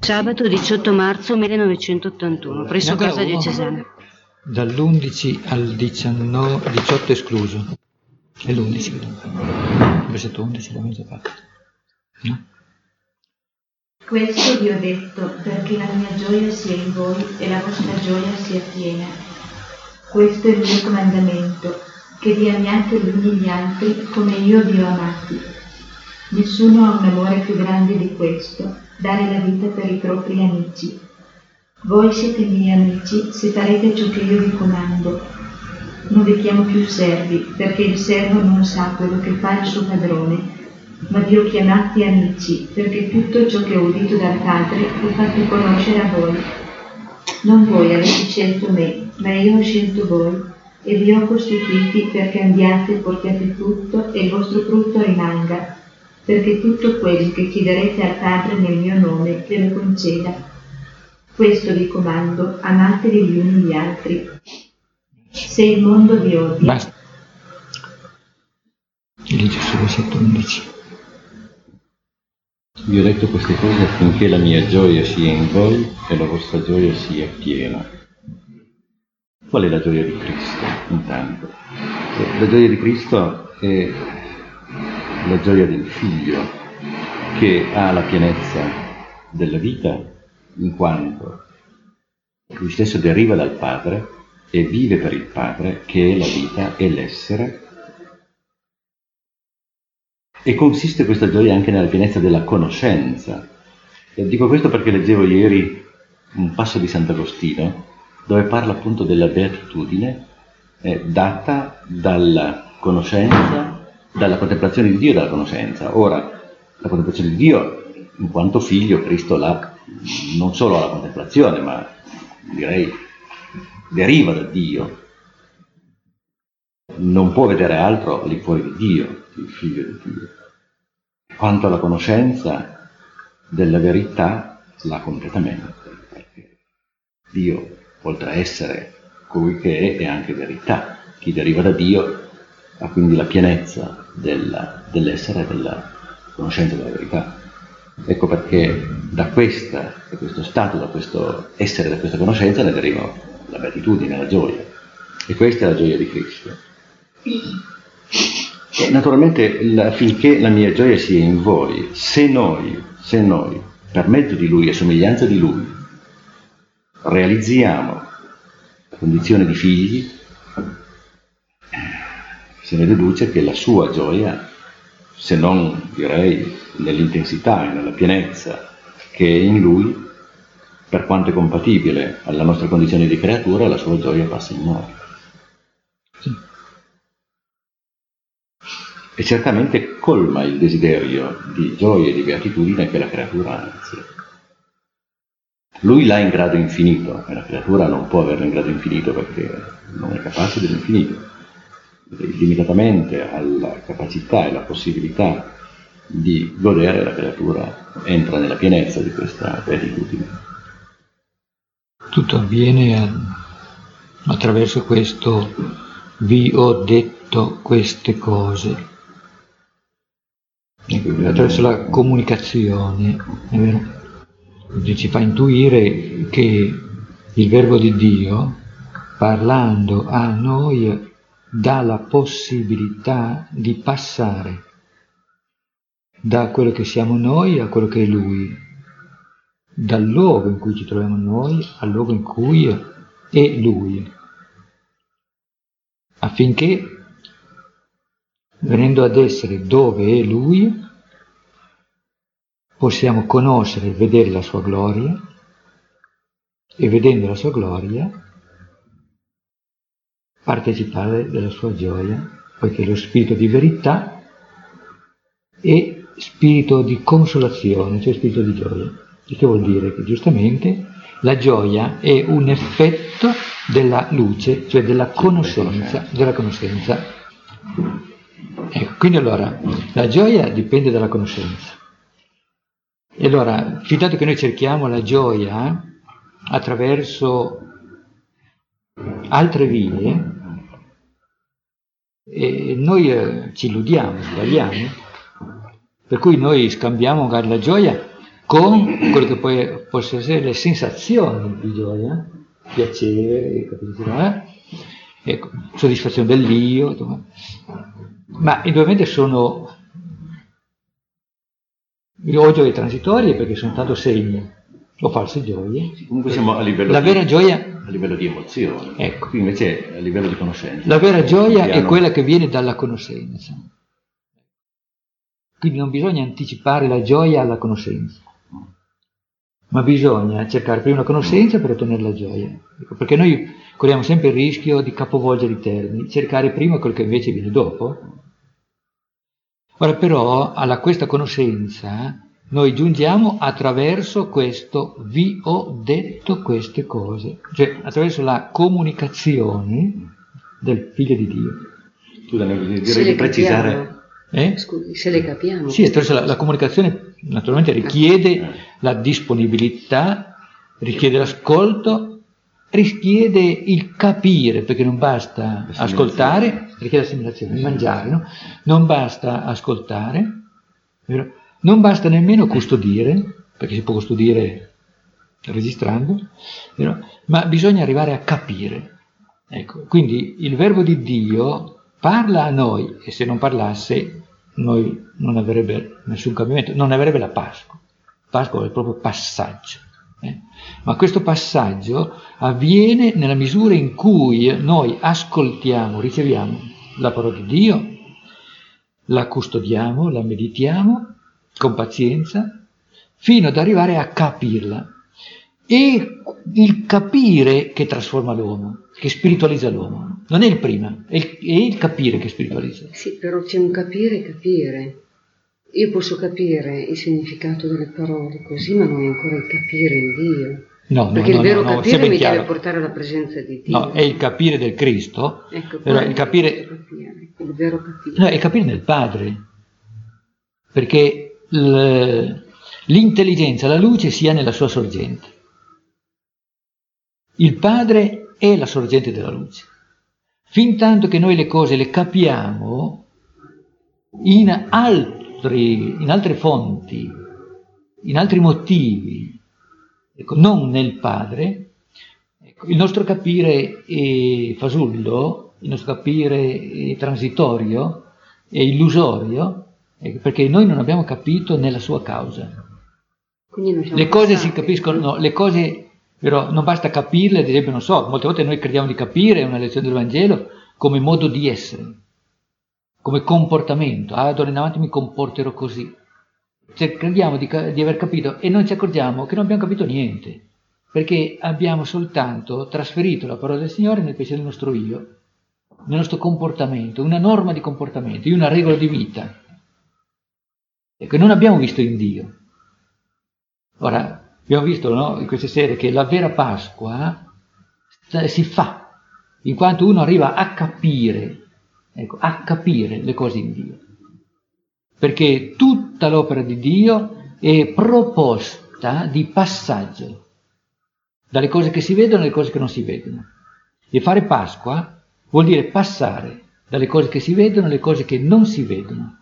Sabato 18 marzo 1981, presso casa diocesana. Dall'11 al 18 escluso. È l'11. Il versetto 11 l'abbiamo già fatto. No? Questo vi ho detto perché la mia gioia sia in voi e la vostra gioia sia piena. Questo è il mio comandamento, che vi amiate gli uni gli altri come io vi ho amati. Nessuno ha un amore più grande di questo, dare la vita per i propri amici. Voi siete miei amici se farete ciò che io vi comando. Non vi chiamo più servi, perché il servo non sa quello che fa il suo padrone, ma vi ho chiamati amici, perché tutto ciò che ho udito dal Padre l'ho fatto conoscere a voi. Non voi avete scelto me, ma io ho scelto voi, e vi ho costituiti perché andiate e portiate frutto e il vostro frutto rimanga, perché tutto quello che chiederete al Padre nel mio nome ve lo conceda. Questo vi comando, amatevi gli uni gli altri. Se il mondo vi odia... Basta. Dice sul versetto 11. Vi ho detto queste cose affinché la mia gioia sia in voi e la vostra gioia sia piena. Qual è la gioia di Cristo, intanto? La gioia di Cristo è la gioia del Figlio, che ha la pienezza della vita, in quanto lui stesso deriva dal Padre e vive per il Padre, che è la vita e l'essere. E consiste questa gioia anche nella pienezza della conoscenza. E dico questo perché leggevo ieri un passo di Sant'Agostino, dove parla appunto della beatitudine data dalla conoscenza, dalla contemplazione di Dio e dalla conoscenza. Ora, la contemplazione di Dio, in quanto figlio, Cristo l'ha non solo alla contemplazione, ma direi deriva da Dio. Non può vedere altro al di fuori di Dio, il figlio di Dio. Quanto alla conoscenza della verità, l'ha completamente, perché Dio, oltre a essere colui che è anche verità. Chi deriva da Dio ha quindi la pienezza dell'essere e della conoscenza della verità. Ecco perché da questo stato, da questo essere, da questa conoscenza ne deriva la beatitudine, la gioia. E questa è la gioia di Cristo. E naturalmente affinché la mia gioia sia in voi, se noi, per mezzo di Lui e somiglianza di Lui, realizziamo la condizione di figli, se ne deduce che la sua gioia, se non direi nell'intensità e nella pienezza che è in Lui, per quanto è compatibile alla nostra condizione di creatura, la sua gioia passa in noi. E certamente colma il desiderio di gioia e di beatitudine che la creatura ha in sé. Lui l'ha in grado infinito, e la creatura non può averlo in grado infinito perché non è capace dell'infinito. Limitatamente alla capacità e alla possibilità di godere, la creatura entra nella pienezza di questa beatitudine. Tutto avviene attraverso questo vi ho detto queste cose. Attraverso la comunicazione, è vero? Ci fa intuire che il Verbo di Dio, parlando a noi, dà la possibilità di passare da quello che siamo noi a quello che è Lui, dal luogo in cui ci troviamo noi al luogo in cui è Lui, affinché, venendo ad essere dove è Lui, possiamo conoscere e vedere la sua gloria, e vedendo la sua gloria partecipare della sua gioia, poiché lo spirito di verità è spirito di consolazione, cioè spirito di gioia. Il che vuol dire che giustamente la gioia è un effetto della luce, cioè della conoscenza. Ecco, quindi allora la gioia dipende dalla conoscenza. E allora, fin tanto che noi cerchiamo la gioia attraverso altre vie, e noi ci illudiamo, sbagliamo, per cui noi scambiamo magari la gioia con quello che poi possono essere le sensazioni di gioia, piacere, capito? Ecco, soddisfazione dell'io, ma indubbiamente sono o gioie transitorie perché sono tanto segni o false gioie. Comunque siamo a livello vera gioia, a livello di emozione, ecco. Qui invece è a livello di conoscenza. La vera gioia è quella che viene dalla conoscenza. Quindi non bisogna anticipare la gioia alla conoscenza, ma bisogna cercare prima la conoscenza per ottenere la gioia. Ecco, perché noi corriamo sempre il rischio di capovolgere i termini, cercare prima quello che invece viene dopo. Ora però a questa conoscenza noi giungiamo attraverso questo vi ho detto queste cose, cioè attraverso la comunicazione del Figlio di Dio. Scusa, direi di precisare. Scusi, se le capiamo. Sì, attraverso la comunicazione naturalmente richiede la disponibilità, richiede l'ascolto, richiede il capire, perché non basta ascoltare, richiede l'assimilazione, il mangiare, no? Non basta ascoltare, vero? Non basta nemmeno custodire, perché si può custodire registrando, vero? Ma bisogna arrivare a capire. Ecco, quindi il verbo di Dio parla a noi, e se non parlasse noi non avrebbe nessun cambiamento, non avrebbe la Pasqua. Pasqua è proprio passaggio. Ma questo passaggio avviene nella misura in cui noi ascoltiamo, riceviamo la parola di Dio, la custodiamo, la meditiamo con pazienza, fino ad arrivare a capirla. E il capire che trasforma l'uomo, che spiritualizza l'uomo. Non è il prima, è il capire che spiritualizza. Sì, però c'è un capire e capire. Io posso capire il significato delle parole così, ma non è ancora il capire in Dio. No, perché il vero no, capire mi chiaro. deve portare alla presenza di Dio. No, è il capire del Cristo. Ecco, però il capire, il vero capire. No, è il capire nel Padre. Perché l'intelligenza, la luce sia nella sua sorgente. Il Padre è la sorgente della luce. Fin tanto che noi le cose le capiamo in altre fonti, in altri motivi, ecco, non nel Padre, ecco, il nostro capire è fasullo, il nostro capire è transitorio, è illusorio, ecco, perché noi non abbiamo capito nella sua causa. Le cose si capiscono, no, le cose però non basta capirle, ad esempio, non so, molte volte noi crediamo di capire una lezione del Vangelo come modo di essere, come comportamento. D'ora in avanti mi comporterò così. Cioè, crediamo di aver capito e non ci accorgiamo che non abbiamo capito niente, perché abbiamo soltanto trasferito la parola del Signore nel piacere del nostro io, nel nostro comportamento, una norma di comportamento, una regola di vita. Ecco, non abbiamo visto in Dio. Ora, abbiamo visto, no, in queste sere che la vera Pasqua si fa, in quanto uno arriva a capire, ecco, a capire le cose in Dio. Perché tutta l'opera di Dio è proposta di passaggio, dalle cose che si vedono alle cose che non si vedono. E fare Pasqua vuol dire passare dalle cose che si vedono alle cose che non si vedono,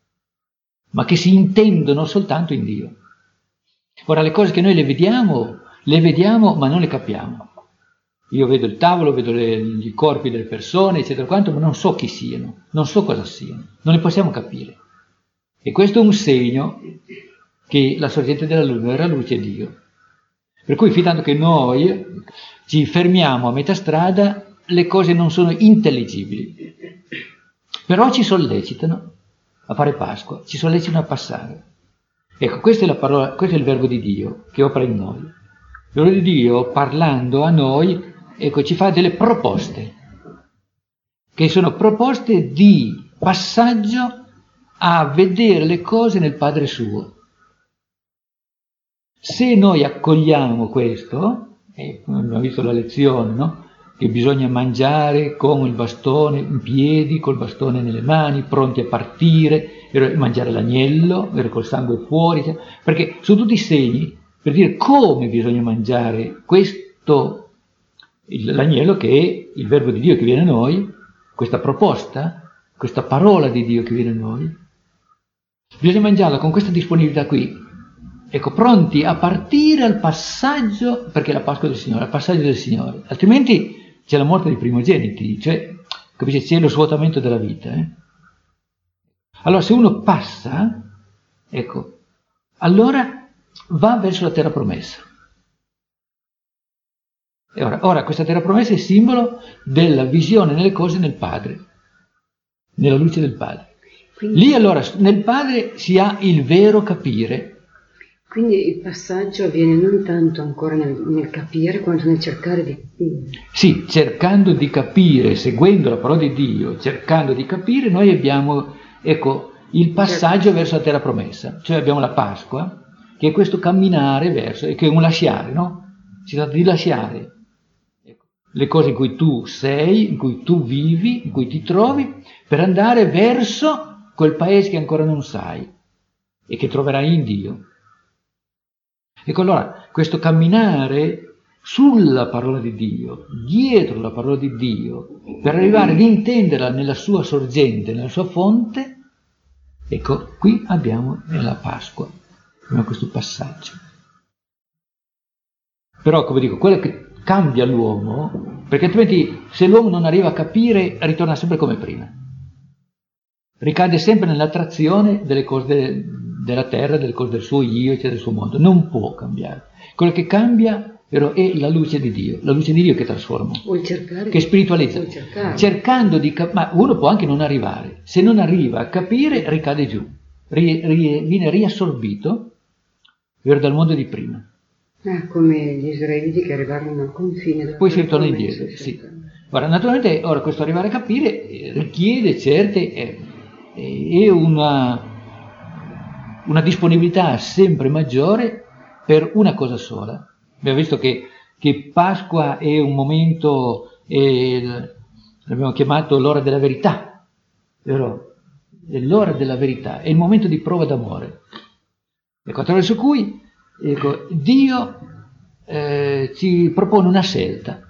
ma che si intendono soltanto in Dio. Ora, le cose che noi le vediamo ma non le capiamo. Io vedo il tavolo, vedo i corpi delle persone, eccetera quanto, ma non so chi siano, non so cosa siano, non le possiamo capire. E questo è un segno che la sorgente della luce era luce e Dio. Per cui, fin tanto che noi ci fermiamo a metà strada, le cose non sono intelligibili. Però ci sollecitano a fare Pasqua, ci sollecitano a passare. Ecco, questa è la parola, questo è il verbo di Dio che opera in noi. Il verbo di Dio, parlando a noi, ecco, ci fa delle proposte, che sono proposte di passaggio a vedere le cose nel Padre suo. Se noi accogliamo questo, abbiamo visto la lezione, no? Che bisogna mangiare con il bastone in piedi, col bastone nelle mani, pronti a partire, mangiare l'agnello, col sangue fuori, perché sono tutti segni per dire come bisogna mangiare questo, l'agnello che è il verbo di Dio che viene a noi, questa proposta, questa parola di Dio che viene a noi. Bisogna mangiarla con questa disponibilità qui, ecco, pronti a partire al passaggio, perché è la Pasqua del Signore, al passaggio del Signore, altrimenti c'è la morte dei primogeniti, cioè, capisci, c'è lo svuotamento della vita. Allora, se uno passa, ecco, allora va verso la terra promessa. E ora, questa terra promessa è simbolo della visione nelle cose nel Padre, nella luce del Padre. Quindi, lì allora nel Padre si ha il vero capire. Quindi il passaggio avviene non tanto ancora nel capire quanto nel cercare di capire. Sì, cercando di capire, seguendo la parola di Dio, cercando di capire, noi abbiamo, ecco, il passaggio verso la terra promessa. Cioè abbiamo la Pasqua, che è questo camminare verso, che è un lasciare, no? Si tratta di lasciare le cose in cui tu sei, in cui tu vivi, in cui ti trovi, per andare verso quel paese che ancora non sai e che troverai in Dio. Ecco, allora, questo camminare sulla parola di Dio, dietro la parola di Dio, per arrivare ad intenderla nella sua sorgente, nella sua fonte, ecco, qui abbiamo nella Pasqua, abbiamo questo passaggio. Però, come dico, quello che cambia l'uomo, perché altrimenti se l'uomo non arriva a capire, ritorna sempre come prima. Ricade sempre nell'attrazione delle cose della terra, delle cose del suo io, cioè del suo mondo. Non può cambiare. Quello che cambia però è la luce di Dio che trasforma, O il cercare, che spiritualizza. Cercando di ma uno può anche non arrivare. Se non arriva a capire, ricade giù. Viene riassorbito dal mondo di prima. Come gli israeliti che arrivarono al confine della Poi si ritorna indietro, sì. Ora, naturalmente, questo arrivare a capire richiede certe e una disponibilità sempre maggiore per una cosa sola. Abbiamo visto che Pasqua è un momento, l'abbiamo chiamato l'ora della verità, vero? È l'ora della verità, è il momento di prova d'amore, ecco, attraverso cui Dio ci propone una scelta.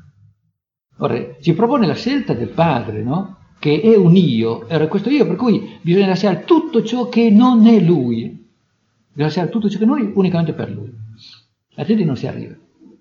Ora, ci propone la scelta del Padre, no? Che è un io, era questo io, per cui bisogna lasciare tutto ciò che non è Lui, bisogna lasciare tutto ciò che è noi unicamente per Lui, altrimenti non si arriva.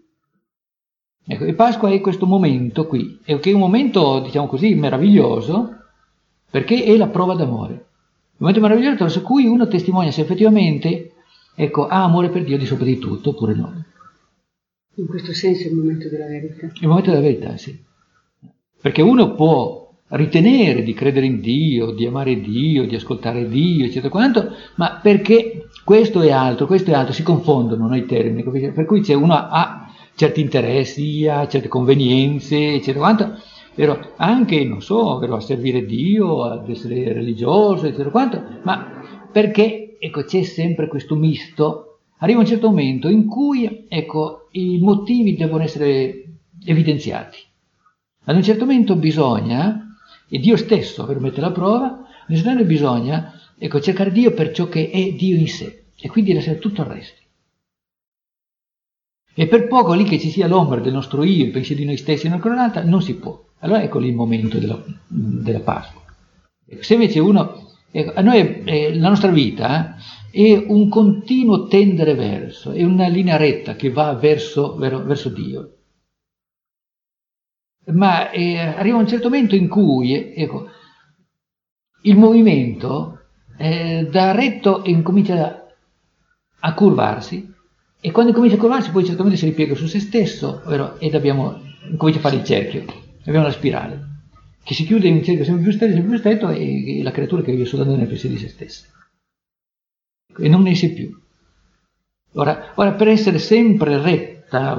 Ecco, e Pasqua è questo momento qui, che è un momento, diciamo così, meraviglioso, perché è la prova d'amore. Un momento meraviglioso attraverso cui uno testimonia se effettivamente, ha amore per Dio di sopra di tutto, oppure no. In questo senso è il momento della verità. Il momento della verità, sì. Perché uno può ritenere di credere in Dio, di amare Dio, di ascoltare Dio, eccetera quanto, ma perché questo è altro, si confondono nei termini, per cui uno ha certi interessi, ha certe convenienze, eccetera quanto, però anche, non so, a servire Dio, ad essere religioso, eccetera quanto, ma perché, c'è sempre questo misto. Arriva un certo momento in cui, i motivi devono essere evidenziati. Ad un certo momento bisogna, e Dio stesso per mettere alla prova, ad un certo momento bisogna, cercare Dio per ciò che è Dio in sé, e quindi lasciare tutto il resto. E per poco lì che ci sia l'ombra del nostro io, il pensiero di noi stessi in una coronata, non si può. Allora ecco lì il momento della Pasqua. Se invece a noi la nostra vita è un continuo tendere verso, è una linea retta che va verso Dio. Ma arriva un certo momento in cui il movimento da retto incomincia a curvarsi, e quando comincia a curvarsi poi certamente si ripiega su se stesso, vero? Ed comincia a fare il cerchio, abbiamo la spirale che si chiude in un cerchio sempre più stretto, e la creatura che vive soltanto nel pensiero di se stessa e non ne esce più. Ora per essere sempre retta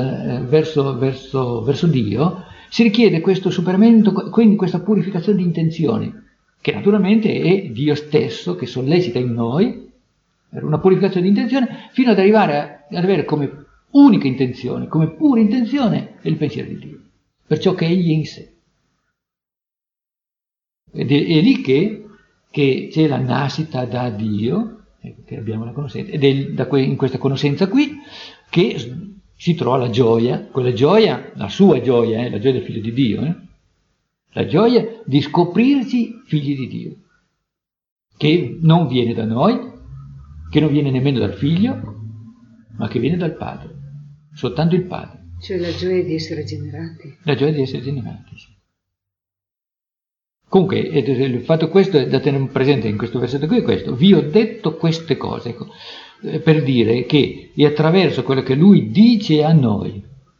verso Dio si richiede questo superamento, quindi questa purificazione di intenzioni, che naturalmente è Dio stesso che sollecita in noi una purificazione di intenzione, fino ad arrivare ad avere come unica intenzione, come pura intenzione, il pensiero di Dio, per ciò che egli è in sé. Ed è lì che c'è la nascita da Dio, che abbiamo la conoscenza, ed è in questa conoscenza qui che si trova la gioia, quella gioia, la sua gioia, la gioia del figlio di Dio, la gioia di scoprirci figli di Dio, che non viene da noi, che non viene nemmeno dal figlio, ma che viene dal padre, soltanto il padre. Cioè la gioia di essere generati. La gioia di essere generati, sì. Comunque, il fatto questo è da tenere presente in questo versetto qui è questo: vi ho detto queste cose, ecco, per dire che è attraverso quello che lui dice a noi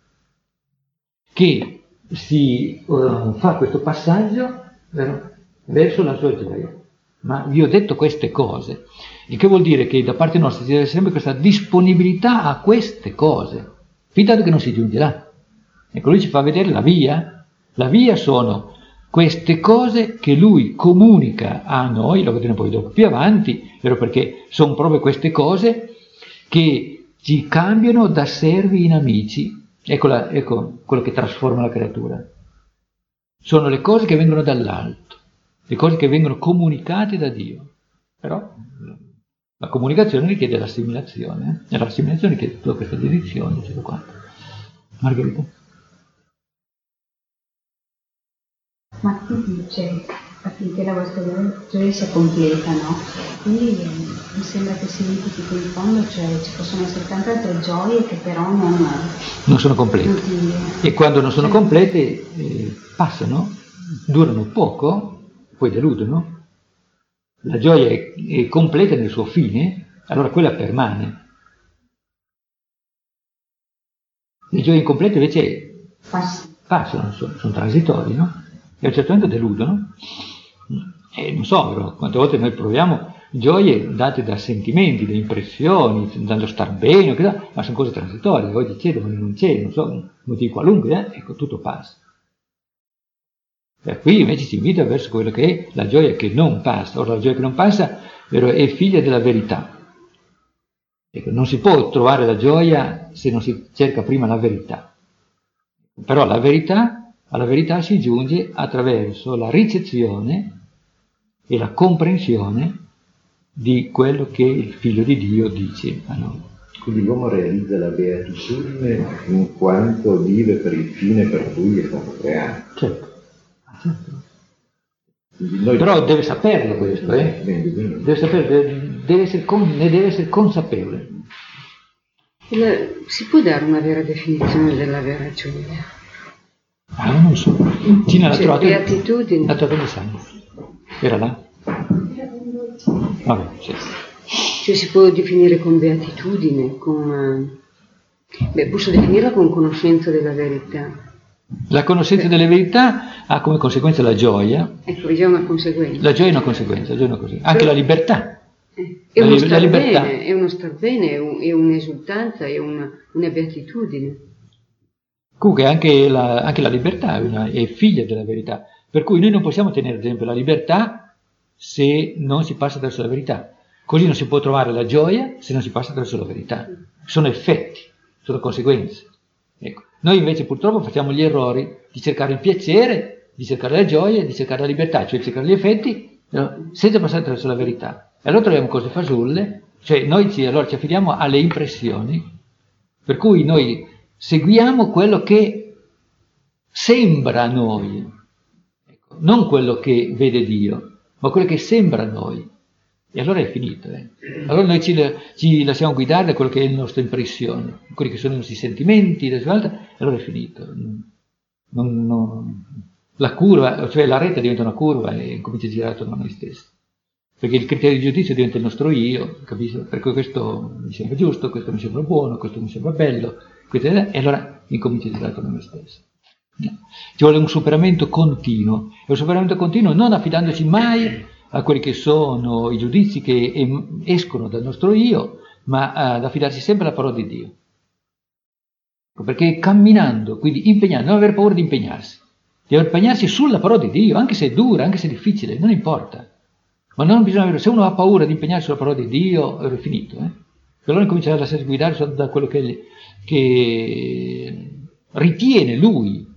che si fa questo passaggio verso la sua gioia. Ma vi ho detto queste cose, il che vuol dire che da parte nostra ci deve sempre questa disponibilità a queste cose, fin tanto che non si giunge là. Ecco, lui ci fa vedere la via. La via sono queste cose che lui comunica a noi, lo vedremo poi dopo più avanti, vero, perché sono proprio queste cose che ci cambiano da servi in amici. Ecco quello che trasforma la creatura. Sono le cose che vengono dall'alto, le cose che vengono comunicate da Dio. Però la comunicazione richiede l'assimilazione, e l'assimilazione richiede tutta questa dedizione, eccetera quanto. Margherita? Ma qui dice affinché la vostra gioia sia completa, no? Quindi mi sembra che significhi che in fondo, cioè, ci possono essere tante altre gioie che però non sono complete. E quando non sono complete passano, durano poco, poi deludono. La gioia è completa nel suo fine, allora quella permane. Le gioie incomplete invece passano, sono transitori, no? E a un certo punto deludono. E non so, però, quante volte noi proviamo gioie date da sentimenti, da impressioni, dallo star bene, ma sono cose transitorie. Oggi c'è, domani non c'è, non so, motivi qualunque, ecco, tutto passa. E qui invece si invita verso quello che è la gioia che non passa. Ora la gioia che non passa, vero, è figlia della verità. Ecco, non si può trovare la gioia se non si cerca prima la verità. Però alla verità si giunge attraverso la ricezione e la comprensione di quello che il Figlio di Dio dice a noi. Quindi l'uomo realizza la beatitudine in quanto vive per il fine per cui è stato creato. Certo. Però deve saperlo questo, deve saperlo, ne deve essere consapevole. Si può dare una vera definizione della vera gioia? Non lo so. Cina l'ha trovato. Beatitudine. L'ha trovato di sangue. Era là? Vabbè, sì. Cioè si può definire con beatitudine, posso definirla con conoscenza della verità. La conoscenza delle verità ha come conseguenza la gioia. Ecco, è già una conseguenza. La gioia è una conseguenza, anche la libertà. È uno star bene, è uno star bene, è un'esultanza, è una beatitudine. Comunque anche la libertà è figlia della verità. Per cui noi non possiamo tenere, ad esempio, la libertà se non si passa attraverso la verità. Così non si può trovare la gioia se non si passa attraverso la verità. Sono effetti, sono conseguenze. Ecco. Noi invece purtroppo facciamo gli errori di cercare il piacere, di cercare la gioia, di cercare la libertà, cioè di cercare gli effetti, senza passare attraverso la verità. E allora troviamo cose fasulle, cioè noi allora ci affidiamo alle impressioni, per cui noi seguiamo quello che sembra a noi, ecco, non quello che vede Dio, ma quello che sembra a noi. E allora è finito. Allora noi ci lasciamo guidare da quello che è la nostra impressione, quelli che sono i nostri sentimenti, e allora è finito. La curva, cioè la retta diventa una curva e comincia a girare attorno a noi stessi. Perché il criterio di giudizio diventa il nostro io, capisci? Per cui questo mi sembra giusto, questo mi sembra buono, questo mi sembra bello, e allora incomincia a girare attorno a noi stessi. No. Ci vuole un superamento continuo, e un superamento continuo non affidandoci mai a quelli che sono i giudizi che escono dal nostro io, ma ad affidarsi sempre alla parola di Dio. Perché camminando, quindi impegnando, non avere paura di impegnarsi sulla parola di Dio, anche se è dura, anche se è difficile, non importa. Ma non bisogna avere, se uno ha paura di impegnarsi sulla parola di Dio, è finito. Allora incomincia a lasciarsi guidare da quello che ritiene lui,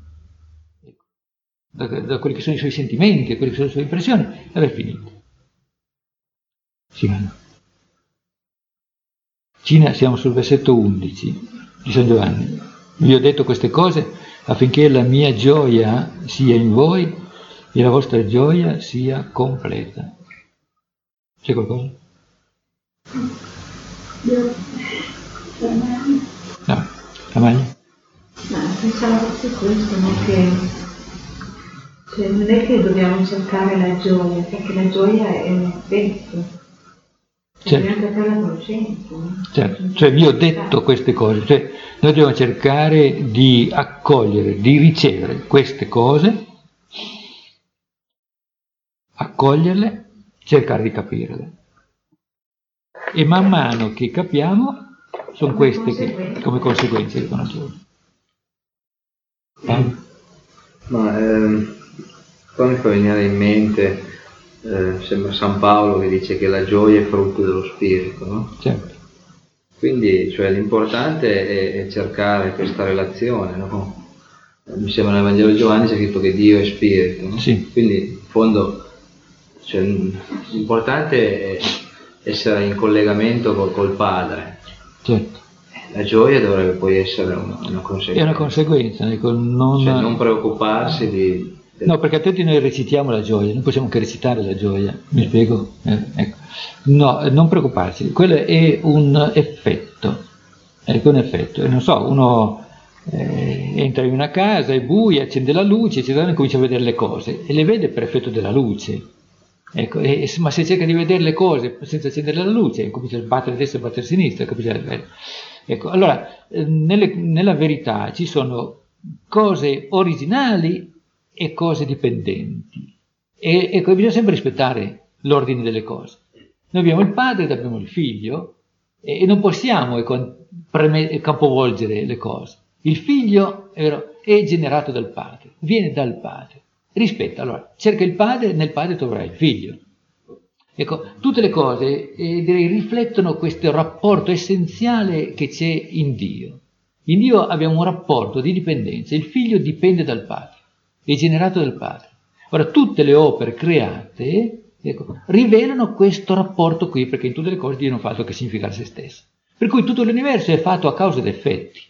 da quelli che sono i suoi sentimenti, quelli che sono le sue impressioni, ed è finito. Cina, siamo sul versetto 11 di San Giovanni. Vi ho detto queste cose affinché la mia gioia sia in voi e la vostra gioia sia completa. C'è qualcosa? Io No, la maglia? ma pensavo proprio questo, non è che dobbiamo cercare la gioia, perché la gioia è un effetto. Certo. Dobbiamo cercare la conoscenza. No? Certo, cioè vi ho detto queste cose, cioè noi dobbiamo cercare di accogliere, di ricevere queste cose, accoglierle, cercare di capirle. E man mano che capiamo, sono queste che, come conseguenze di conoscenza. Ma qua mi fa venire in mente, sembra San Paolo che dice che la gioia è frutto dello spirito, no? Certo. Quindi, cioè, l'importante è cercare questa relazione, no? Mi sembra nel Vangelo di Giovanni c'è scritto che Dio è spirito, no? Sì. Quindi, in fondo, cioè, l'importante è essere in collegamento col Padre. Certo. La gioia dovrebbe poi essere una conseguenza. È una conseguenza, ecco, non preoccuparsi di... No, perché altrimenti noi recitiamo la gioia, non possiamo che recitare la gioia, mi spiego? Ecco. No, non preoccuparsi, quello è un effetto, ecco, un effetto. E non so, uno entra in una casa, è buia, accende la luce, e comincia a vedere le cose, e le vede per effetto della luce. Ecco, ma se cerca di vedere le cose senza accendere la luce, comincia a sbattere a destra e a battere a sinistra, capisci? Ecco, allora, nella verità ci sono cose originali e cose dipendenti. E bisogna sempre rispettare l'ordine delle cose. Noi abbiamo il padre ed abbiamo il figlio e non possiamo capovolgere le cose. Il figlio è generato dal padre, viene dal padre. Rispetta, allora, cerca il padre, nel padre troverai il figlio. Ecco, tutte le cose direi riflettono questo rapporto essenziale che c'è in Dio. In Dio abbiamo un rapporto di dipendenza, il figlio dipende dal padre, è generato dal padre. Ora, tutte le opere create, ecco, rivelano questo rapporto qui, perché in tutte le cose Dio non fa altro che significare se stesso. Per cui tutto l'universo è fatto a causa ed effetti.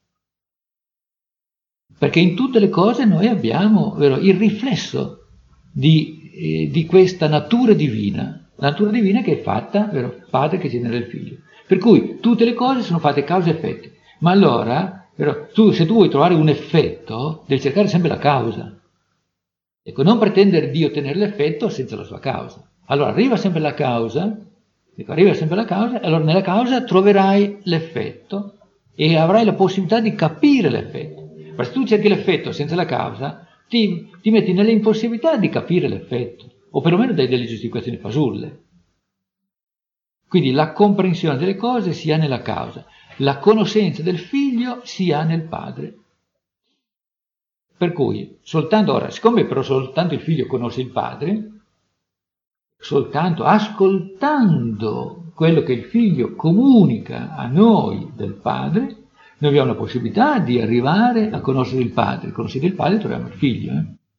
Perché in tutte le cose noi abbiamo il riflesso di questa natura divina che è fatta, padre che genera il figlio. Per cui tutte le cose sono fatte causa e effetti. Ma allora, se tu vuoi trovare un effetto, devi cercare sempre la causa. Ecco, non pretendere di ottenere l'effetto senza la sua causa. Allora arriva sempre la causa, e allora nella causa troverai l'effetto e avrai la possibilità di capire l'effetto. Ma se tu cerchi l'effetto senza la causa, ti metti nell'impossibilità di capire l'effetto, o perlomeno dai delle giustificazioni fasulle. Quindi la comprensione delle cose si ha nella causa, la conoscenza del figlio si ha nel padre. Per cui, siccome però soltanto il figlio conosce il padre, soltanto ascoltando quello che il figlio comunica a noi del padre, noi abbiamo la possibilità di arrivare a conoscere il padre. Conoscere il padre troviamo il figlio.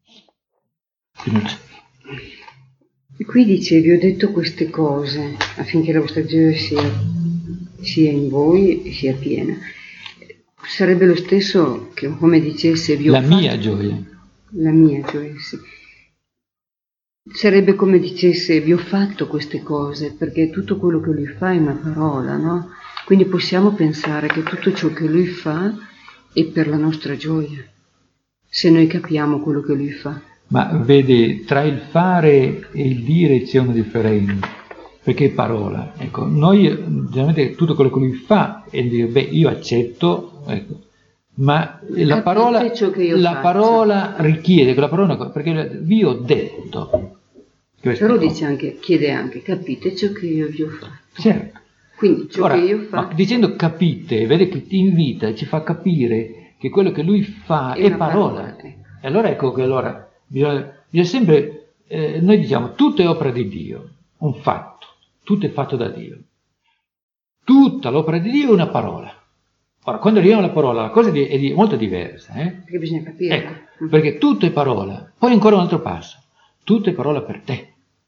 E qui dice, vi ho detto queste cose affinché la vostra gioia sia in voi e sia piena. Sarebbe lo stesso che come dicesse vi ho fatto... mia gioia. La mia gioia, sì. Sarebbe come dicesse vi ho fatto queste cose, perché tutto quello che lui fa è una parola, no? Quindi possiamo pensare che tutto ciò che lui fa è per la nostra gioia, se noi capiamo quello che lui fa. Ma vedi, tra il fare e il dire c'è una differenza, perché è parola. Ecco, noi generalmente tutto quello che lui fa è dire, io accetto, ecco, ma la parola richiede, perché vi ho detto. Però dice anche, chiede anche, capite ciò che io vi ho fatto. Certo. Quindi ciò che io ho fatto... Ma dicendo capite, vede che ti invita e ci fa capire che quello che lui fa è parola. E allora ecco che bisogna sempre, noi diciamo, tutto è opera di Dio, un fatto, tutto è fatto da Dio. Tutta l'opera di Dio è una parola. Ora, quando arriviamo alla parola, la cosa è molto diversa. Perché bisogna capire. Ecco, perché tutto è parola. Poi ancora un altro passo. Tutto è parola per te.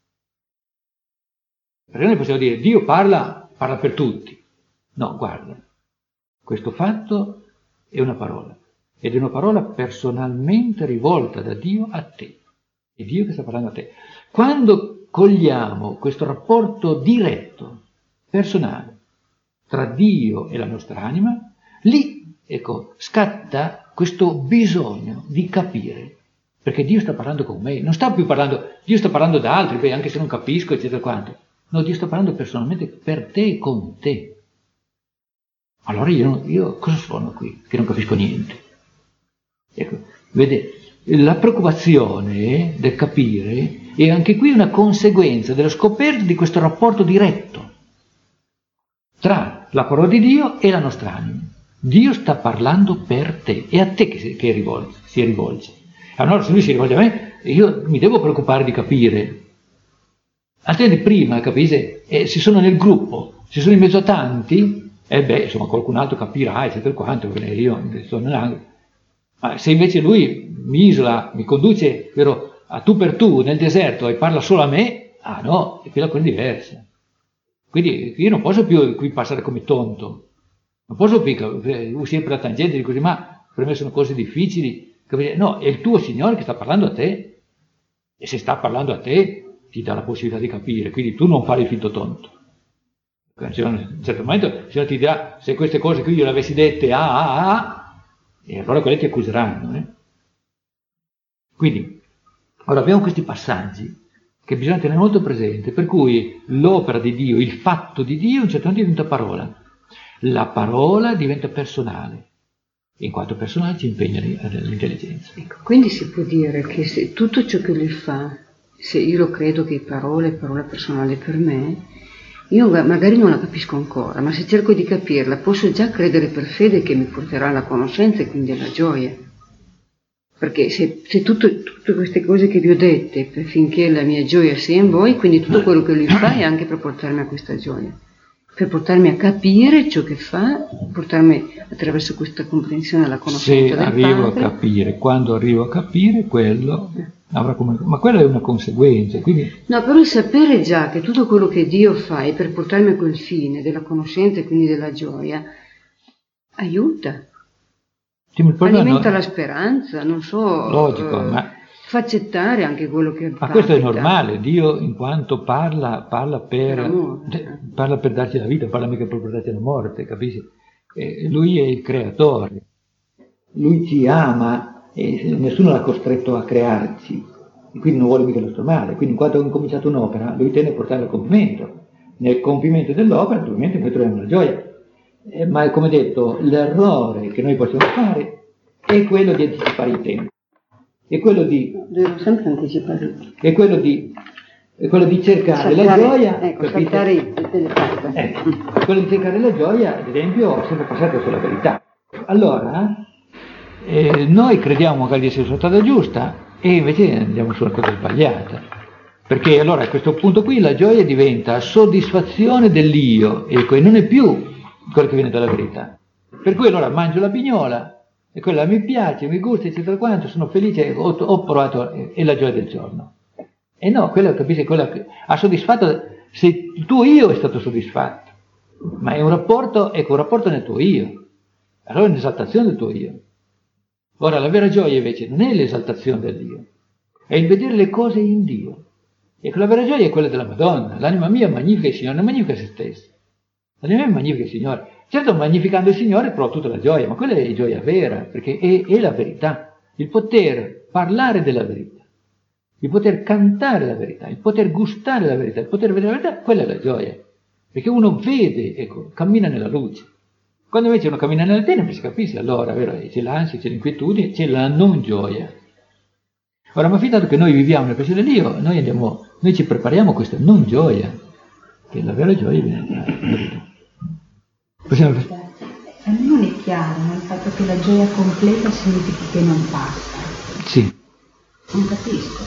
Perché noi possiamo dire, Dio parla per tutti. No, guarda, questo fatto è una parola. Ed è una parola personalmente rivolta da Dio a te. È Dio che sta parlando a te. Quando cogliamo questo rapporto diretto personale tra Dio e la nostra anima, lì, ecco, scatta questo bisogno di capire, perché Dio sta parlando con me, non sta più parlando, Dio sta parlando da altri, beh, anche se non capisco, eccetera quanto. No, Dio sta parlando personalmente per te e con te. Allora io cosa sono qui? Che non capisco niente. Ecco, vede, la preoccupazione del capire è anche qui una conseguenza della scoperta di questo rapporto diretto tra la parola di Dio e la nostra anima. Dio sta parlando per te, è a te che si rivolge. Allora se lui si rivolge a me, io mi devo preoccupare di capire. Altrimenti prima, capisce, se sono nel gruppo, se sono in mezzo a tanti, insomma qualcun altro capirà, eccetera quanto, perché io sto nell'angolo. Ma se invece lui mi isola, mi conduce a tu per tu nel deserto e parla solo a me, no, è quella cosa diversa. Quindi io non posso più qui passare come tonto, non posso più uscire per la tangente di così, ma per me sono cose difficili. No, è il tuo Signore che sta parlando a te, e se sta parlando a te ti dà la possibilità di capire, quindi tu non fai il finto tonto. A un certo momento se ti dirà, se queste cose qui io le avessi dette e allora quelli ti accuseranno. Quindi, ora abbiamo questi passaggi che bisogna tenere molto presente, per cui l'opera di Dio, il fatto di Dio, a un certo punto diventa parola. La parola diventa personale, in quanto personale ci impegna l'intelligenza. Ecco, quindi si può dire che se tutto ciò che lui fa, se io lo credo che parola personale per me, io magari non la capisco ancora, ma se cerco di capirla posso già credere per fede che mi porterà alla conoscenza e quindi alla gioia. Perché se tutte queste cose che vi ho dette, finché la mia gioia sia in voi, quindi tutto quello che lui fa è anche per portarmi a questa gioia, per portarmi a capire ciò che fa, portarmi attraverso questa comprensione alla conoscenza del Padre. Se arrivo a capire, quando arrivo a capire, quello avrà come... Ma quella è una conseguenza, quindi... No, però sapere già che tutto quello che Dio fa è per portarmi a quel fine della conoscenza e quindi della gioia, aiuta. Alimenta la speranza, non so, logico, ma fa accettare anche quello che ma questo è normale, Dio in quanto parla per darci la vita, parla mica per portarci la morte, capisci? Lui è il creatore, lui ci ama e nessuno l'ha costretto a crearci, e quindi non vuole mica il nostro male, quindi in quanto ha incominciato un'opera, lui tende a portarla a compimento. Nel compimento dell'opera, naturalmente, noi troviamo la gioia. Ma come detto, l'errore che noi possiamo fare è quello di anticipare i tempi, è quello di cercare la gioia, quello di cercare la gioia, ad esempio, sempre passato sulla verità. Allora, noi crediamo magari di essere sulla strada giusta e invece andiamo sulla cosa sbagliata. Perché allora a questo punto qui la gioia diventa soddisfazione dell'io, e non è più quello che viene dalla verità. Per cui allora mangio la pignola e quella mi piace, mi gusta, eccetera quanto, sono felice, ho provato, è la gioia del giorno. E no, quello capisci, quello che ha soddisfatto, se il tuo io è stato soddisfatto, ma è un rapporto, ecco, un rapporto nel tuo io, allora è un'esaltazione del tuo io. Ora la vera gioia invece non è l'esaltazione del Dio, è il vedere le cose in Dio. Ecco, la vera gioia è quella della Madonna, l'anima mia magnifica il Signore, non magnifica se stessa. L'anima mia magnifica il Signore. Certo, magnificando il Signore provo tutta la gioia, ma quella è gioia vera, perché è la verità. Il poter parlare della verità, il poter cantare la verità, il poter gustare la verità, il poter vedere la verità, quella è la gioia. Perché uno vede, ecco, cammina nella luce. Quando invece uno cammina nella tenebre si capisce, allora, vero, c'è l'ansia, c'è l'inquietudine, c'è la non gioia. Ora, ma fintanto che noi viviamo nel piacere dell'Io, noi ci prepariamo a questa non gioia, che la vera gioia viene dalla verità. A me non è chiaro il fatto che la gioia completa significhi che non passa. Sì. Non capisco.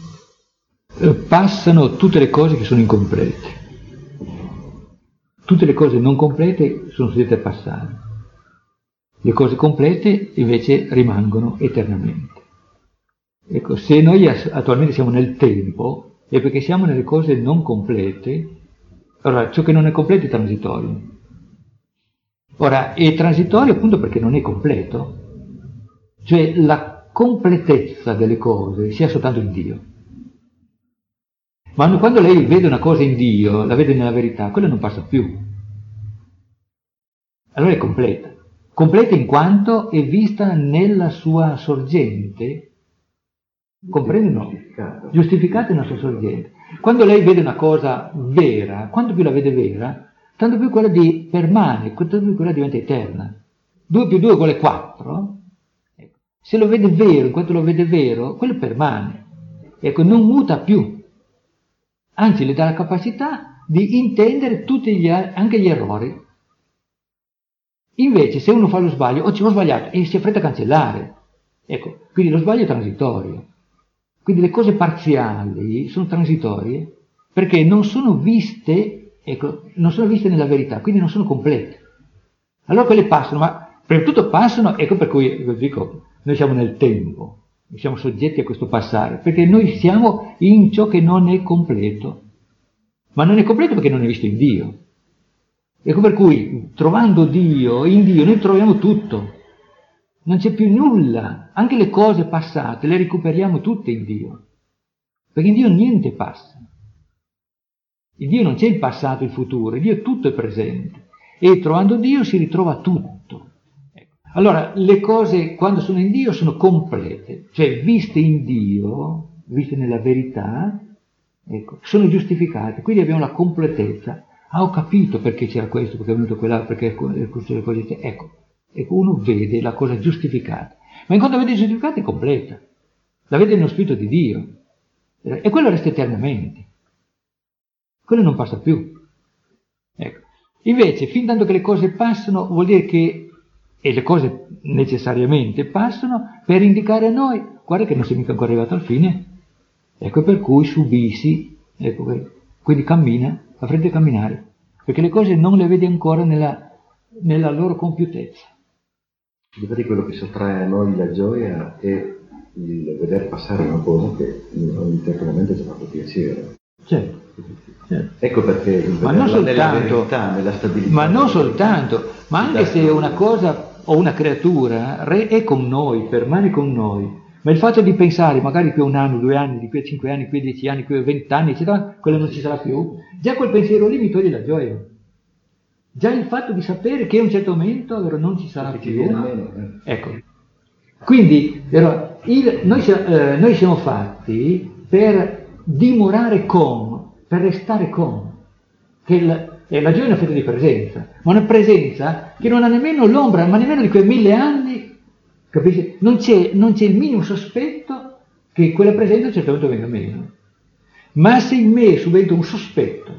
Passano tutte le cose che sono incomplete. Tutte le cose non complete sono soggette a passare. Le cose complete invece rimangono eternamente. Ecco, se noi attualmente siamo nel tempo, è perché siamo nelle cose non complete. Allora, ciò che non è completo è transitorio. Ora, è transitorio appunto perché non è completo. Cioè, la completezza delle cose sia soltanto in Dio. Ma quando lei vede una cosa in Dio, la vede nella verità, quella non passa più. Allora è completa. Completa in quanto è vista nella sua sorgente, comprende no? Giustificata nella sua sorgente. Quando lei vede una cosa vera, quanto più la vede vera, tanto più quella permane, tanto più quella diventa eterna. 2 più 2 uguale 4. Ecco. Se lo vede vero, in quanto lo vede vero, quello permane. Ecco, non muta più. Anzi, le dà la capacità di intendere tutti anche gli errori. Invece, se uno fa lo sbaglio, ho sbagliato, e si affretta a cancellare. Ecco, quindi lo sbaglio è transitorio. Quindi le cose parziali sono transitorie perché non sono viste, ecco, non sono viste nella verità, quindi non sono complete. Allora quelle passano, ma prima di tutto passano, ecco per cui dico, noi siamo nel tempo, siamo soggetti a questo passare, perché noi siamo in ciò che non è completo. Ma non è completo perché non è visto in Dio. Ecco per cui, trovando Dio, in Dio noi troviamo tutto. Non c'è più nulla, anche le cose passate le recuperiamo tutte in Dio, perché in Dio niente passa. In Dio non c'è il passato e il futuro, in Dio tutto è presente e trovando Dio si ritrova tutto. Allora le cose quando sono in Dio sono complete, cioè viste in Dio, viste nella verità, ecco, sono giustificate, quindi abbiamo la completezza. Ah, ho capito perché c'era questo, perché è venuto quell'altro, perché queste le cose, ecco. E uno vede la cosa giustificata, ma in quanto vede giustificata è completa, la vede nello Spirito di Dio, e quello resta eternamente, quello non passa più. Ecco. Invece, fin tanto che le cose passano, vuol dire che, e le cose necessariamente passano, per indicare a noi, guarda che non sei mica ancora arrivato al fine, ecco per cui subisci, ecco, quindi cammina, apprendi a camminare, perché le cose non le vedi ancora nella loro compiutezza. Infatti quello che sottrae a noi la gioia è il veder passare una cosa che in un certo momento ci ha fatto piacere. Certo. Ecco perché ma non soltanto, nella verità, nella stabilità. Ma non soltanto, ma anche se una cosa o una creatura è con noi, permane con noi, ma il fatto di pensare magari qui a 1 anno, 2 anni, di qui a 5 anni, qui a 10 anni, qui a 20 anni, eccetera, quello non ci sarà più, già quel pensiero lì mi toglie la gioia. Già il fatto di sapere che a un certo momento allora non ci sarà più. Ecco. Quindi noi siamo fatti per dimorare con, per restare con. Che la gioia è una fede di presenza, ma una presenza che non ha nemmeno l'ombra, ma nemmeno di quei 1000 anni, capisci? Non c'è il minimo sospetto che quella presenza a un certo punto venga meno. Ma se in me subentra un sospetto,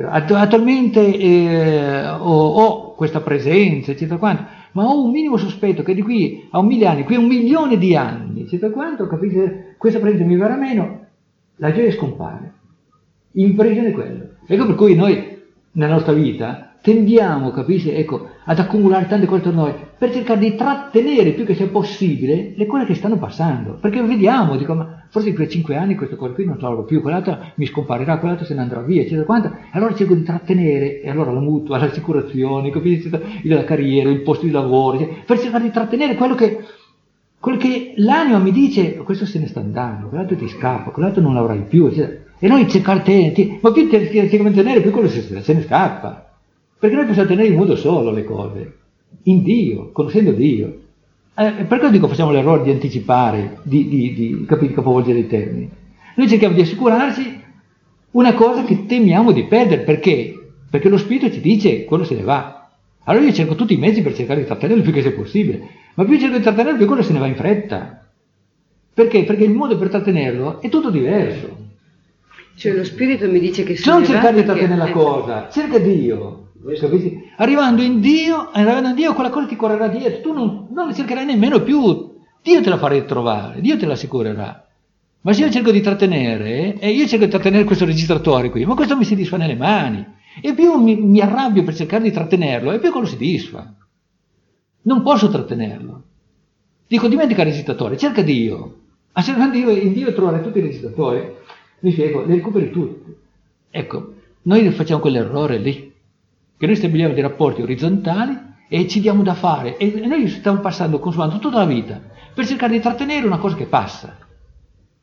attualmente ho questa presenza, eccetera quanto, ma ho un minimo sospetto che di qui a 1000 anni, qui a 1.000.000 di anni, eccetera quanto, capisci, questa presenza mi verrà meno, la gioia scompare. Impressione è quello. Ecco per cui noi, nella nostra vita, tendiamo, capisci, ecco, ad accumulare tante cose per noi, per cercare di trattenere più che sia possibile le cose che stanno passando. Perché vediamo, dico, ma forse qui a 5 anni questa cosa qui non trovo più, quell'altra mi scomparirà, quell'altra se ne andrà via, eccetera quanto. E allora cerco di trattenere, e allora la mutua, l'assicurazione, capisci, la carriera, il posto di lavoro, eccetera, per cercare di trattenere quello che l'anima mi dice, questo se ne sta andando, quell'altro ti scappa, quell'altro non l'avrai più, eccetera. E noi cercare ma più ti mantenere, più quello se ne scappa. Perché noi possiamo tenere in modo solo le cose, in Dio, conoscendo Dio. Perché dico facciamo l'errore di anticipare, di capovolgere i termini? Noi cerchiamo di assicurarci una cosa che temiamo di perdere, perché? Perché lo Spirito ci dice quello se ne va. Allora io cerco tutti i mezzi per cercare di trattenerlo più che sia possibile, ma più cerco di trattenerlo più quello se ne va in fretta. Perché? Perché il modo per trattenerlo è tutto diverso. Cioè lo Spirito mi dice che se non ne va cercare di perché... trattenere la cosa, cerca Dio. Capisci? Arrivando in Dio, quella cosa ti correrà dietro, tu non la cercherai nemmeno più, Dio te la farà trovare, Dio te la assicurerà. Ma se io cerco di trattenere, io cerco di trattenere questo registratore qui, ma questo mi si disfa nelle mani, e più mi arrabbio per cercare di trattenerlo, e più quello si disfa. Non posso trattenerlo. Dico, dimentica il registratore, cerca Dio. A cercare in Dio trovare tutti i registratori, mi spiego, li recuperi tutti. Ecco, noi facciamo quell'errore lì, che noi stabiliamo dei rapporti orizzontali e ci diamo da fare, e noi stiamo consumando tutta la vita per cercare di trattenere una cosa che passa.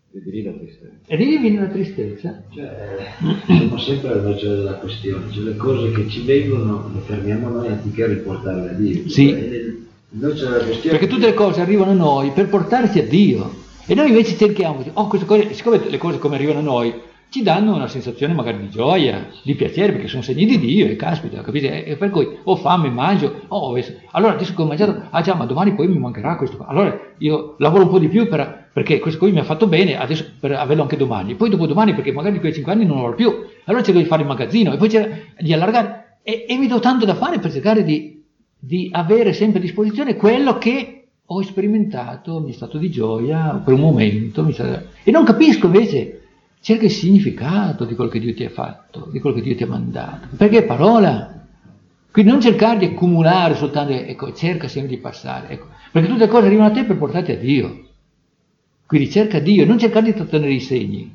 E di lì la tristezza. E lì viene la tristezza. Siamo sempre alla noce della questione, cioè le cose che ci vengono le fermiamo noi anziché riportarle a Dio. Sì. Della questione Perché tutte le cose arrivano a noi per portarci a Dio. E noi invece cerchiamo, queste cose, siccome le cose come arrivano a noi, ci danno una sensazione magari di gioia, di piacere, perché sono segni di Dio, e caspita, capite? E per cui ho fame, mangio, allora adesso che ho mangiato, già, ma domani poi mi mancherà questo, allora io lavoro un po' di più perché questo qui mi ha fatto bene, adesso per averlo anche domani, poi dopodomani, perché magari di quei 5 anni non lavoro più, allora cerco di fare il magazzino, e poi di allargare, e mi do tanto da fare per cercare di avere sempre a disposizione quello che ho sperimentato, mi è stato di gioia per un momento, e non capisco invece. Cerca il significato di quello che Dio ti ha fatto, di quello che Dio ti ha mandato, perché è parola. Quindi non cercare di accumulare soltanto, cerca sempre di passare, perché tutte le cose arrivano a te per portarti a Dio. Quindi cerca Dio, non cercare di trattenere i segni.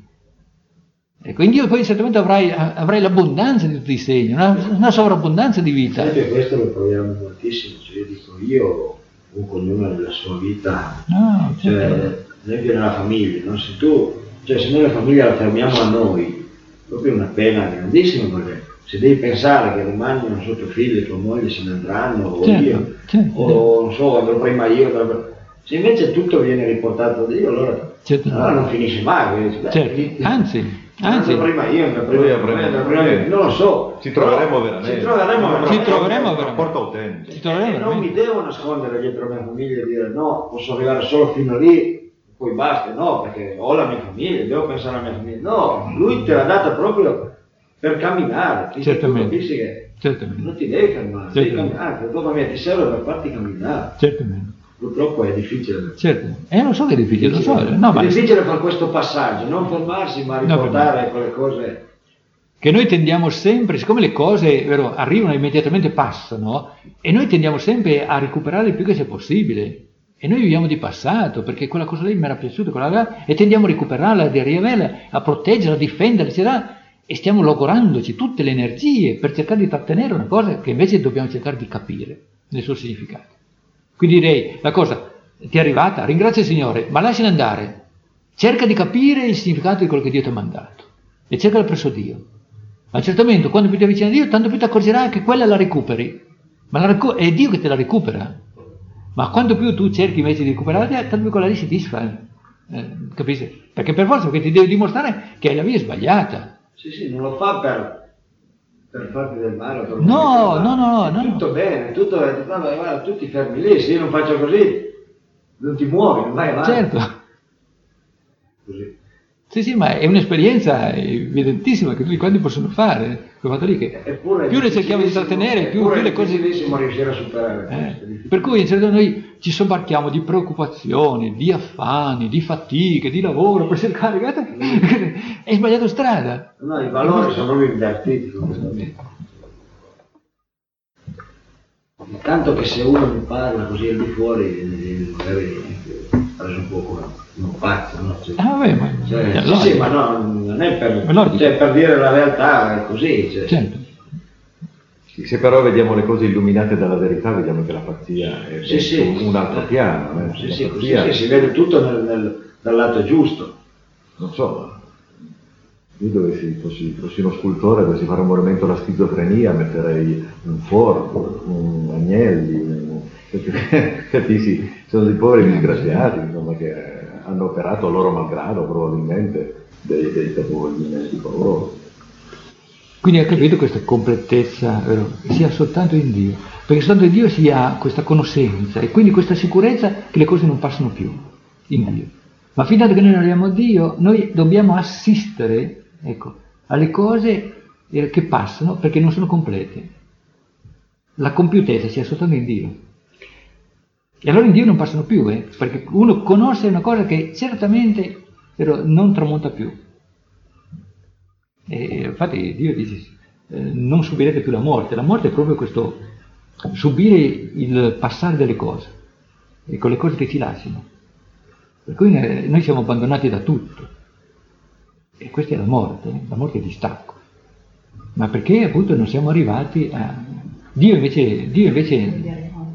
In Dio poi certamente avrai l'abbondanza di tutti i segni, una sovrabbondanza di vita. Anche questo lo proviamo moltissimo, cioè io ognuno nella sua vita, cioè, ad esempio nella famiglia, no? Se noi la famiglia la fermiamo a noi, proprio una pena grandissima, perché se devi pensare che domani, non so, tuo figlio e tua moglie se ne andranno, o io, o non so, andrò prima io, se invece tutto viene riportato da Dio, allora non finisce mai. Anzi, prima io, non lo so. Ci troveremo veramente. Ci troveremo un rapporto autentico. Non mi devo nascondere dietro la mia famiglia e dire no, posso arrivare solo fino a lì. Poi basta, no, perché ho la mia famiglia, devo pensare alla mia famiglia. No, lui te l'ha data proprio per camminare. Certamente. Tu che Certamente. non ti devi fermare, devi camminare, la tua famiglia ti serve per farti camminare. Certamente. Purtroppo è difficile. Certo. Lo so che è difficile, lo so. No, è difficile fare questo passaggio, non fermarsi, ma riportare quelle cose. Che noi tendiamo sempre, siccome le cose arrivano e immediatamente passano, e noi tendiamo sempre a recuperare il più che sia possibile. E noi viviamo di passato, perché quella cosa lì mi era piaciuta, e tendiamo a recuperarla, a riaverla, a proteggerla, a difenderla, eccetera, e stiamo logorandoci tutte le energie per cercare di trattenere una cosa che invece dobbiamo cercare di capire nel suo significato. Quindi direi, la cosa ti è arrivata, ringrazia il Signore, ma lasciala andare, cerca di capire il significato di quello che Dio ti ha mandato, e cercala presso Dio. Ma certamente, quando più ti avvicini a Dio, tanto più ti accorgerai che quella la recuperi, ma è Dio che te la recupera. Ma quanto più tu cerchi invece di recuperarla, tanto più quella lì si disfa, capisci? Perché per forza, perché ti devi dimostrare che la via è sbagliata. Sì, non lo fa per farti del male. No. Tutto bene, guarda, tu ti fermi lì, se io non faccio così, non ti muovi, non vai avanti. Certo. Così. Sì, ma è un'esperienza evidentissima che tutti quanti possono fare, quel fatto lì che più le cerchiamo di trattenere, più le cose... È difficilissimo riuscire a superare. Per cui noi ci sobbarchiamo di preoccupazioni, di affanni, di fatiche, di lavoro per cercare... Hai sbagliato strada. No, i valori sono proprio invertiti completamente. Tanto che se uno mi parla così al di fuori, magari preso un po' un pazzo, no? Ma no, non è per dire la realtà, è così. Certo. Se però vediamo le cose illuminate dalla verità, vediamo che la pazzia è un altro piano. Si vede tutto dal lato giusto. Non so, io fossi uno scultore, dovessi fare un monumento alla schizofrenia, metterei un Ford, un Agnelli, capisci? Sono dei poveri disgraziati, insomma, che hanno operato a loro malgrado, probabilmente, dei capovolgimenti di loro. Quindi ha capito questa completezza, sia soltanto in Dio, perché soltanto in Dio si ha questa conoscenza e quindi questa sicurezza che le cose non passano più in Dio. Ma fin tanto che noi non arriviamo a Dio, noi dobbiamo assistere, alle cose che passano perché non sono complete. La compiutezza si ha soltanto in Dio. E allora in Dio non passano più, perché uno conosce una cosa che certamente non tramonta più. E infatti Dio dice, non subirete più la morte. La morte è proprio questo, subire il passare delle cose, e con le cose che ci lasciano. Per cui noi siamo abbandonati da tutto. E questa è la morte è distacco. Ma perché appunto non siamo arrivati a... Dio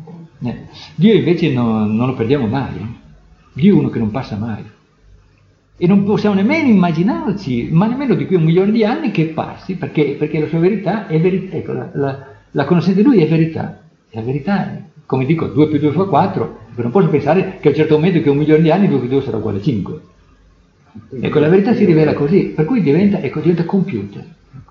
invece non lo perdiamo mai. Dio è uno che non passa mai. E non possiamo nemmeno immaginarci, ma nemmeno di qui 1 milione di anni, che passi, perché la sua verità è verità. Ecco, la conoscenza di lui è verità. La verità è, come dico, 2 più 2 fa 4, non posso pensare che a un certo momento che 1 milione di anni 2 più 2 sarà uguale a 5. Ecco, la verità si rivela così, per cui diventa computer.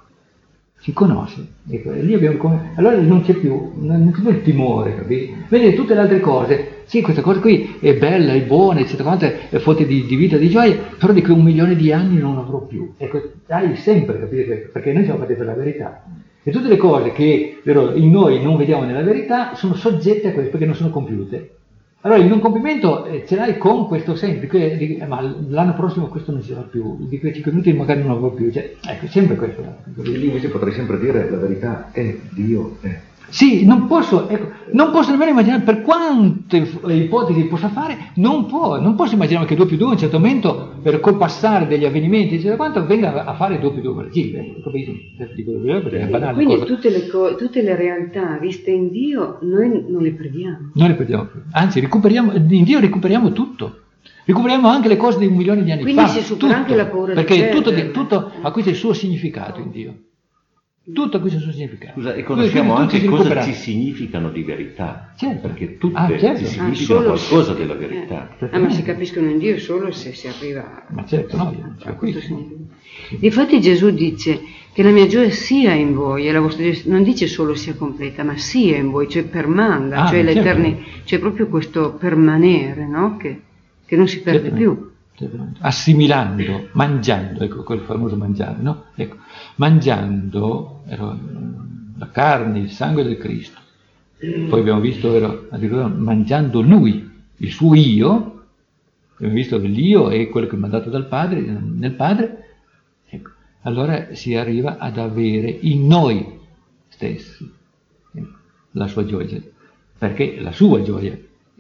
Si conosce, ecco, lì allora non c'è più il timore, capito? Vedete tutte le altre cose, sì, questa cosa qui è bella, è buona, eccetera, quante è fonte di vita, di gioia, però di quei 1 milione di anni non avrò più. Ecco, hai sempre, capite, perché noi siamo fatti per la verità. E tutte le cose che però in noi non vediamo nella verità sono soggette a questo, perché non sono compiute. Allora il non compimento ce l'hai con questo senso, ma l'anno prossimo questo non ci sarà più, di quei 5 minuti magari non avrò più, cioè, ecco, sempre questo. E lì invece potrei sempre dire la verità è Dio è. Sì, non posso nemmeno immaginare, per quante ipotesi possa fare, non posso immaginare che 2 più 2 a un certo momento, col passare degli avvenimenti, eccetera, quanto venga a fare 2 più 2 uguale 5, capito? È banale. Quindi tutte le realtà viste in Dio noi non le perdiamo. Non le perdiamo più, anzi in Dio recuperiamo tutto. Recuperiamo anche le cose di 1 milione di anni Quindi fa. si supera anche la paura di perché perdere. tutto acquista il suo significato in Dio. Tutto acquista il suo significato. Scusa, e conosciamo anche cosa ci significano di verità, certo. Perché tutte ci significano qualcosa della verità. Ma si capiscono in Dio solo se si arriva ma certo, no, a questo significato. Difatti Gesù dice che la mia gioia sia in voi, e la vostra gioia non dice solo sia completa, ma sia in voi, cioè permanga, cioè l'eterni, c'è proprio questo permanere, no? Che non si perde più. Assimilando, mangiando, ecco quel famoso mangiare, no? Ecco, mangiando la carne, il sangue del Cristo. Poi abbiamo visto, addirittura mangiando Lui, il suo io, abbiamo visto che l'io è quello che è mandato dal Padre, nel Padre, ecco, allora si arriva ad avere in noi stessi, ecco, la sua gioia, perché la sua gioia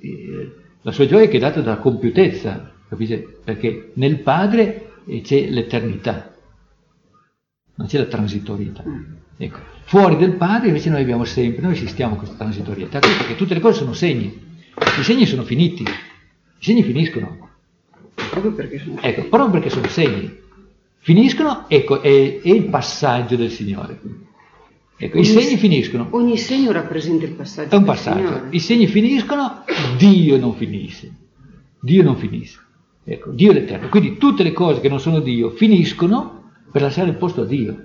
che è data dalla compiutezza, capite? Perché nel Padre c'è l'eternità, non c'è la transitorietà. Ecco. Fuori del Padre invece noi esistiamo questa transitorietà, perché tutte le cose sono segni, i segni sono finiti, i segni finiscono. Proprio perché sono segni. Finiscono, ecco, è il passaggio del Signore. Ecco, i segni finiscono. Ogni segno rappresenta il passaggio. È un passaggio. I segni finiscono, Dio non finisce. Dio non finisce. Ecco, Dio è l'Eterno. Quindi tutte le cose che non sono Dio finiscono per lasciare il posto a Dio.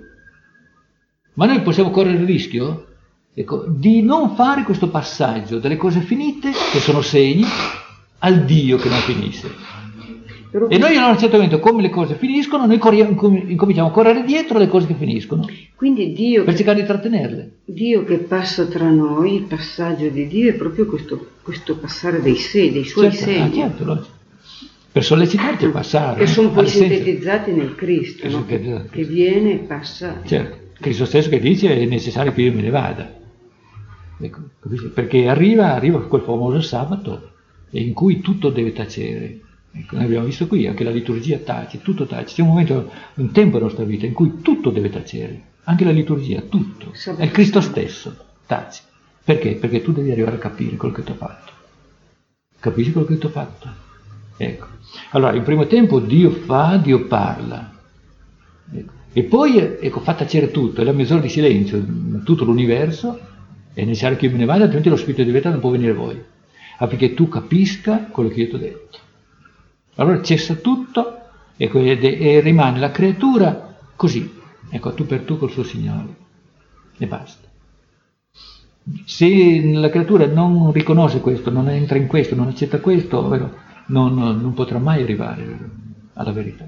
Ma noi possiamo correre il rischio, ecco, di non fare questo passaggio dalle cose finite, che sono segni, al Dio che non finisce. E noi a un certo momento, come le cose finiscono, noi incominciamo a correre dietro le cose che finiscono. Quindi Dio per cercare di trattenerle. Dio che passa tra noi, il passaggio di Dio è proprio questo passare dei suoi segni. Certo, per sollecitarci a passare. Che sono poi sintetizzati nel Cristo, no? Che viene e passa. Certo, Cristo stesso che dice è necessario che io me ne vada. Ecco, perché arriva quel famoso sabato in cui tutto deve tacere. Ecco, noi abbiamo visto qui, anche la liturgia tace, tutto tace. C'è un tempo nella nostra vita in cui tutto deve tacere, anche la liturgia, tutto. È il Cristo stesso, tace. Perché? Perché tu devi arrivare a capire quello che ti ho fatto. Capisci quello che ti ho fatto? Ecco. Allora, in primo tempo Dio fa, Dio parla. Ecco. E poi, ecco, fa tacere tutto, è la mezz'ora di silenzio, tutto l'universo, è necessario che io me ne vada, altrimenti lo Spirito di verità non può venire a voi, affinché tu capisca quello che io ti ho detto. Allora cessa tutto, ecco, e rimane la creatura così, ecco, tu per tu col suo Signore, e basta. Se la creatura non riconosce questo, non entra in questo, non accetta questo, non potrà mai arrivare alla verità.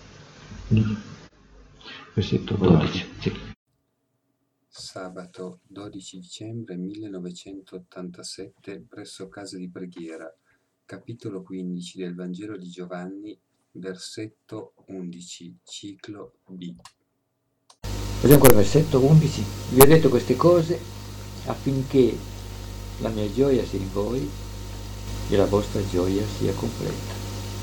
Versetto 12. Sì. Sabato 12 dicembre 1987 presso Casa di Preghiera, capitolo 15 del Vangelo di Giovanni, versetto 11, ciclo B. Vediamo qua il versetto 11. Vi ho detto queste cose affinché la mia gioia sia in voi e la vostra gioia sia completa.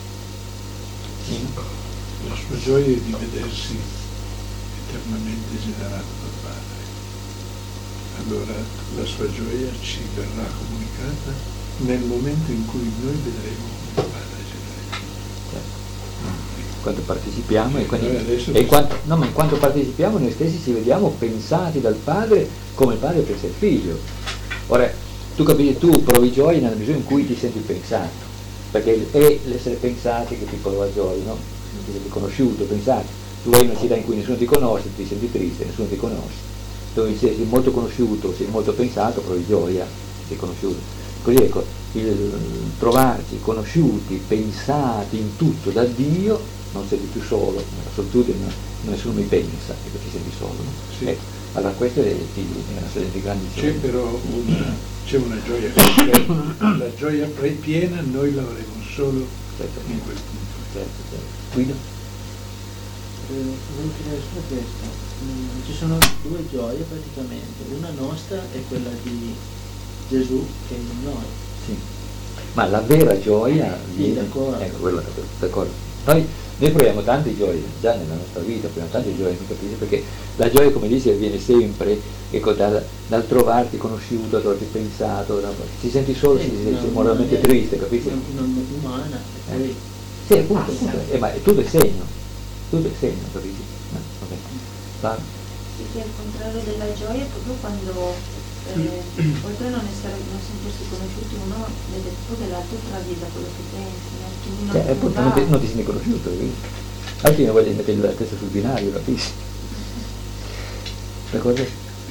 La sua gioia è di vedersi eternamente generato dal Padre. Allora la sua gioia ci verrà comunicata nel momento in cui noi vedremo come il Padre genererà. quanto partecipiamo e adesso in quanto partecipiamo noi stessi ci vediamo pensati dal Padre come il Padre pensa il Figlio. Ora, tu capisci, tu provi gioia nella misura in cui ti senti pensato, perché è l'essere pensati che ti prova gioia, no? Ti senti conosciuto, pensato. Tu vai in una città in cui nessuno ti conosce, ti senti triste, nessuno ti conosce. Dove sei molto conosciuto, sei molto pensato, provi gioia, sei conosciuto. Così ecco, il trovarci conosciuti, pensati in tutto da Dio, non sei più solo, nella solitudine nessuno mi pensa, ecco, ti senti solo, no? Sì. Ecco, allora questo è una delle grandi gioie. C'è però una gioia completa, la gioia piena noi la avremo solo in quel punto. Certo. Guido? Volevo chiedere solo questo. Ci sono due gioie praticamente, una nostra è quella di Gesù che è in noi. Sì. Ma la vera gioia viene. D'accordo. Ecco, quella, d'accordo. Noi proviamo tante gioie già nella nostra vita, proviamo tante gioie, mi capisci? Perché la gioia, come dici, avviene sempre, ecco, dal trovarti conosciuto, dal trovarti pensato, ti senti solo, sei moralmente triste, capisci? Non umana, e poi sì, appunto, ma tutto è segno, capisci? Okay. Sì, che al contrario della gioia, proprio quando oltre a non sentirsi conosciuti, uno vede proprio che l'altro travisa quello che pensi, appunto non ti senti conosciuto, alla fine voglio mettere la testa sul binario, capisci? D'accordo?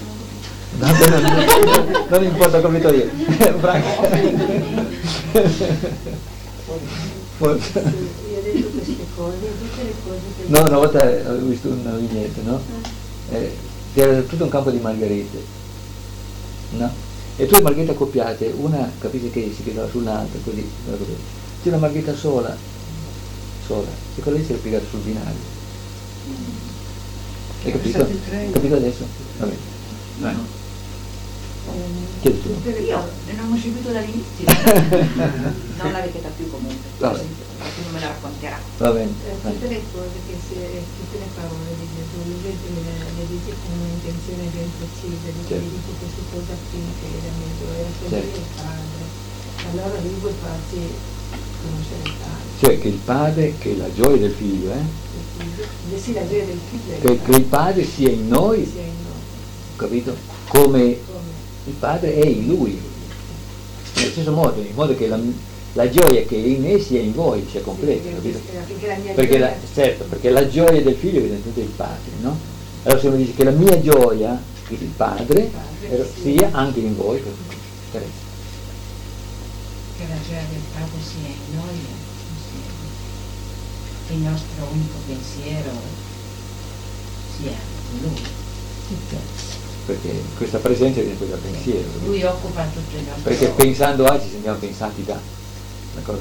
Non importa come io, Franco. Forse. Io ho detto queste cose, tutte le cose che... No, una volta ho visto una vignetta, no? C'era tutto un campo di margherite, no? E tu le margherite accoppiate, una capisci che si piegava sull'altra, così, c'è una margherita sola, e quella lì si era piegata sul binario. Hai capito? Capito adesso? Va bene. Vai. Chiedi tu. Io non ho seguito dall'inizio, non l'avete più comunque, Vabbè. perché non me la racconterà. Va bene. Tutte le cose tutte le parole di Gesù, le dice con un'intenzione ben precisa, Certo. gli dico queste cose affinché la mia gioia sia Certo. il Padre. Allora lui vuoi farci conoscere il Padre. Cioè che il Padre, che è la gioia del Figlio, Sì, la gioia del Figlio è che il Padre sia in noi, sia in noi. capito? Come il Padre è in Lui, nello stesso modo, in modo che la gioia che è in me sia in voi, sia completa, capito? Perché la gioia del Figlio è evidentemente il Padre, no? Allora se uno dice che la mia gioia, il Padre, sia anche in voi, per Che la gioia del Padre sia in noi, che il nostro unico pensiero sia in Lui. perché questa presenza viene poi dal pensiero. Lui occupa tutto il nostro... Perché pensando a ci sentiamo pensati da. D'accordo?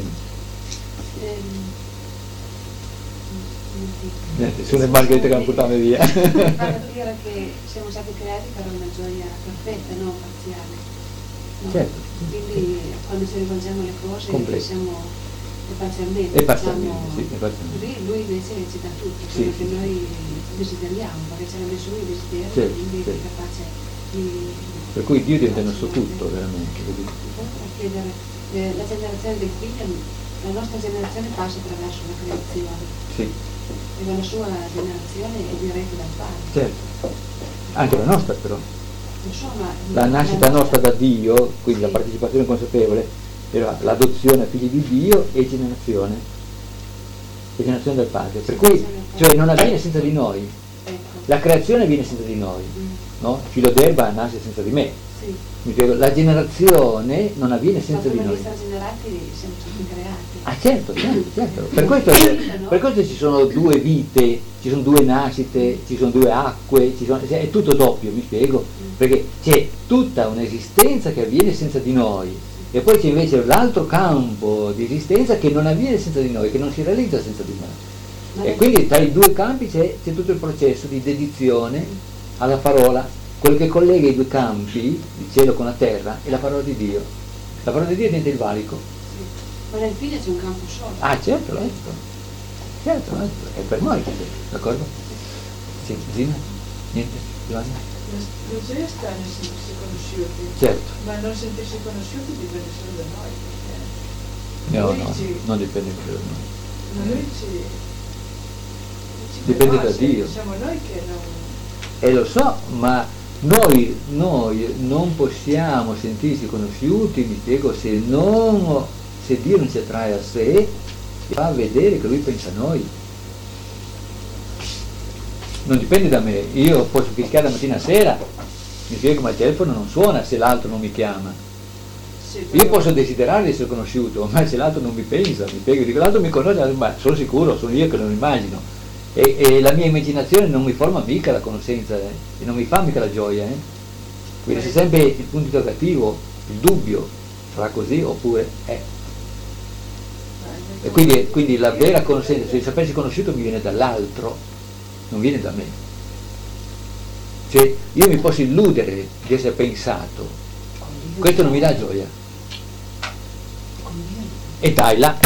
Niente, sono le margherite che hanno portato via. Vale dire che siamo stati creati per una gioia perfetta, non parziale. No? Certo. Quindi quando ci rivolgiamo alle cose Completo. siamo parzialmente. E parzialmente, diciamo, sì, e parzialmente. Così lui invece ci dà tutto, Sì, quello che sì, noi desideriamo, perché ce l'ha messo lui il desiderio, Certo, quindi è certo. capace di... Per cui Dio diventa il nostro tutto, veramente. Capito? A chiedere, la generazione del figlio, la nostra generazione passa attraverso la creazione. Sì, E la sua generazione è diretta dal padre. certo. Anche la nostra però. Insomma, La nascita nostra da Dio, quindi la partecipazione consapevole, era l'adozione a figli di Dio e generazione del Padre. Per cui, cioè non avviene senza di noi. La creazione avviene senza di noi, no? Il filo d'erba nasce senza di me. Sì. Mi spiego, la generazione non avviene senza di Ma noi. prima di essere generati siamo stati creati. Ah certo. Per questo ci sono due vite, ci sono due nascite, ci sono due acque, è tutto doppio, mi spiego? Perché c'è tutta un'esistenza che avviene senza di noi e poi c'è invece l'altro campo di esistenza che non avviene senza di noi, che non si realizza senza di noi. E quindi tra i due campi c'è tutto il processo di dedizione alla parola, quello che collega i due campi, il cielo con la terra, è la parola di Dio. La parola di Dio diventa il valico. Ma nel figlio c'è un campo solo. Ah certo, certo, è per noi, d'accordo? Sì, Zina? Niente? Giovanni? La gioia sta nel sentirsi conosciuti, Certo. ma non sentirsi conosciuti dipende solo da noi. No, Noi ci- non dipende più da noi. Ma noi dipende da Dio. Siamo noi che non... E lo so, ma noi non possiamo sentirci conosciuti, mi spiego, se Dio non ci attrae a sé e fa vedere che Lui pensa a noi. Non dipende da me, io posso fischiare la mattina a sera, mi spiego, ma il telefono non suona se l'altro non mi chiama. Io posso desiderare di essere conosciuto, ma se l'altro non mi pensa, mi spiego, dico l'altro mi conosce, ma sono sicuro, sono io che non immagino. E la mia immaginazione non mi forma mica la conoscenza, e non mi fa mica la gioia. Quindi c'è sempre il punto interrogativo, il dubbio, sarà così oppure è. E quindi la vera conoscenza, se sapessi conosciuto mi viene dall'altro, non viene da me. Cioè io mi posso illudere di essere pensato, questo non mi dà gioia. E dai là,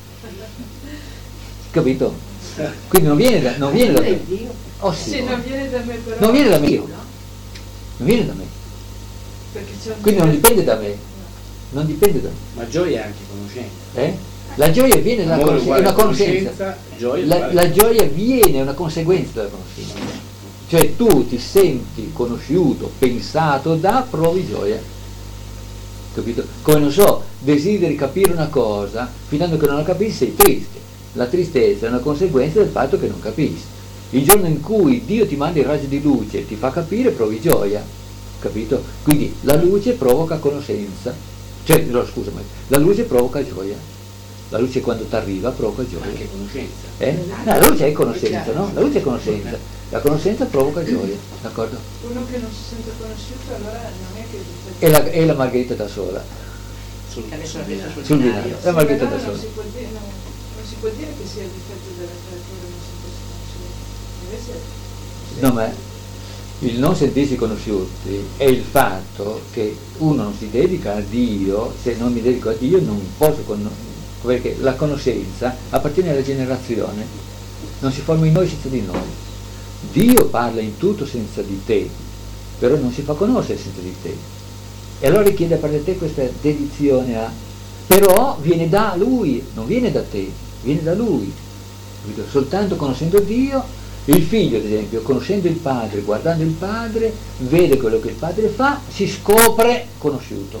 capito? Quindi non viene da me. Oh, sì, Sì, non viene da me però. non viene da me. Non viene da me. Perché c'è un Quindi non dipende da me. Non dipende da me. Ma gioia è anche conoscenza. La gioia viene da Amore uguale una conoscenza. conoscenza, gioia La uguale- gioia viene, è una conseguenza della conoscenza. Cioè tu ti senti conosciuto, pensato da, provi gioia. Capito? Come non so, desideri capire una cosa, finendo che non la capisci sei triste. La tristezza è una conseguenza del fatto che non capisci. Il giorno in cui Dio ti manda il raggio di luce e ti fa capire, provi gioia. Capito? Quindi la luce provoca conoscenza. Cioè, no, scusami, la luce provoca gioia. La luce quando ti arriva provoca gioia. Anche conoscenza. No, la luce è conoscenza, no? La luce è conoscenza. La conoscenza provoca gioia, d'accordo? Uno che non si sente conosciuto allora non è che... È la margherita da sola. Sul binario. La margherita da Non sola. si può dire, non si può dire che sia il difetto della creatura non sentirsi conosciuti. Invece... No, ma il non sentirsi conosciuti è il fatto che uno non si dedica a Dio, se non mi dedico a Dio non posso perché la conoscenza appartiene alla generazione, non si forma in noi senza di noi. Dio parla in tutto senza di te, però non si fa conoscere senza di te. E allora richiede a parte te questa dedizione a... Però viene da Lui, non viene da te, viene da Lui. Capito? Soltanto conoscendo Dio, il figlio ad esempio, conoscendo il padre, guardando il padre, vede quello che il padre fa, si scopre conosciuto.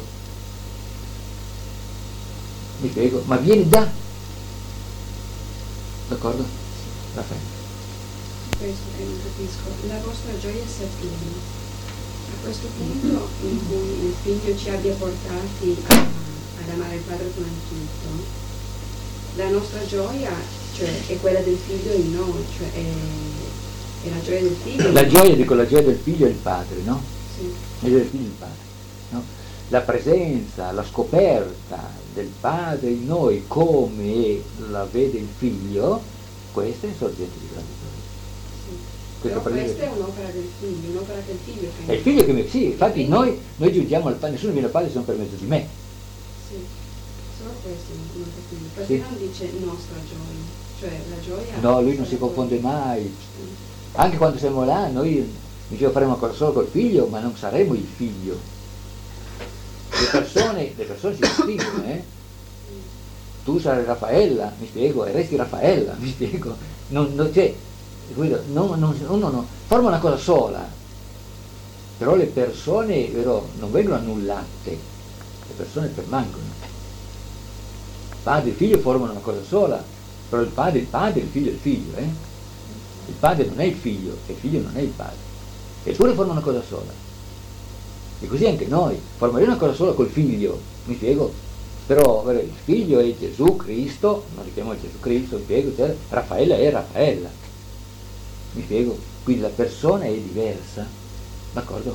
Mi spiego? Ma viene da... D'accordo? Raffaele. Questo che non capisco, la vostra gioia si attiene. A questo punto in cui il figlio ci abbia portati ad amare il padre prima di tutto, la nostra gioia, cioè, è quella del figlio in noi, cioè è la gioia del figlio. La gioia, dico, la gioia del figlio è il padre, no? Sì. La gioia del figlio è il padre, no? La presenza, la scoperta del padre in noi come la vede il figlio, questa è sorgente di grande gioia. Però questa è un'opera del figlio, un'opera che il figlio fa. È il figlio che mi... Sì, infatti noi giungiamo al padre, nessuno viene al padre se non per mezzo di me. Sì, solo questo non capisco. Perché Sì. non dice nostra gioia? Cioè la gioia... No, lui non si confonde mai. Anche quando siamo là, noi diciamo faremo una cosa solo col figlio, ma non saremo il figlio. Le persone si distinguono, Tu sarai Raffaella, mi spiego, e resti Raffaella, mi spiego. Cioè, uno forma una cosa sola, però le persone non vengono annullate, le persone permangono. Padre e figlio formano una cosa sola, però il padre, il figlio è il figlio, Il padre non è il figlio e il figlio non è il padre, eppure formano una cosa sola. E così anche noi formeremo una cosa sola col figlio, mi spiego, però il figlio è Gesù Cristo, non richiamo Gesù Cristo, mi spiego, cioè, Raffaella è Raffaella. Mi spiego? Quindi la persona è diversa, d'accordo?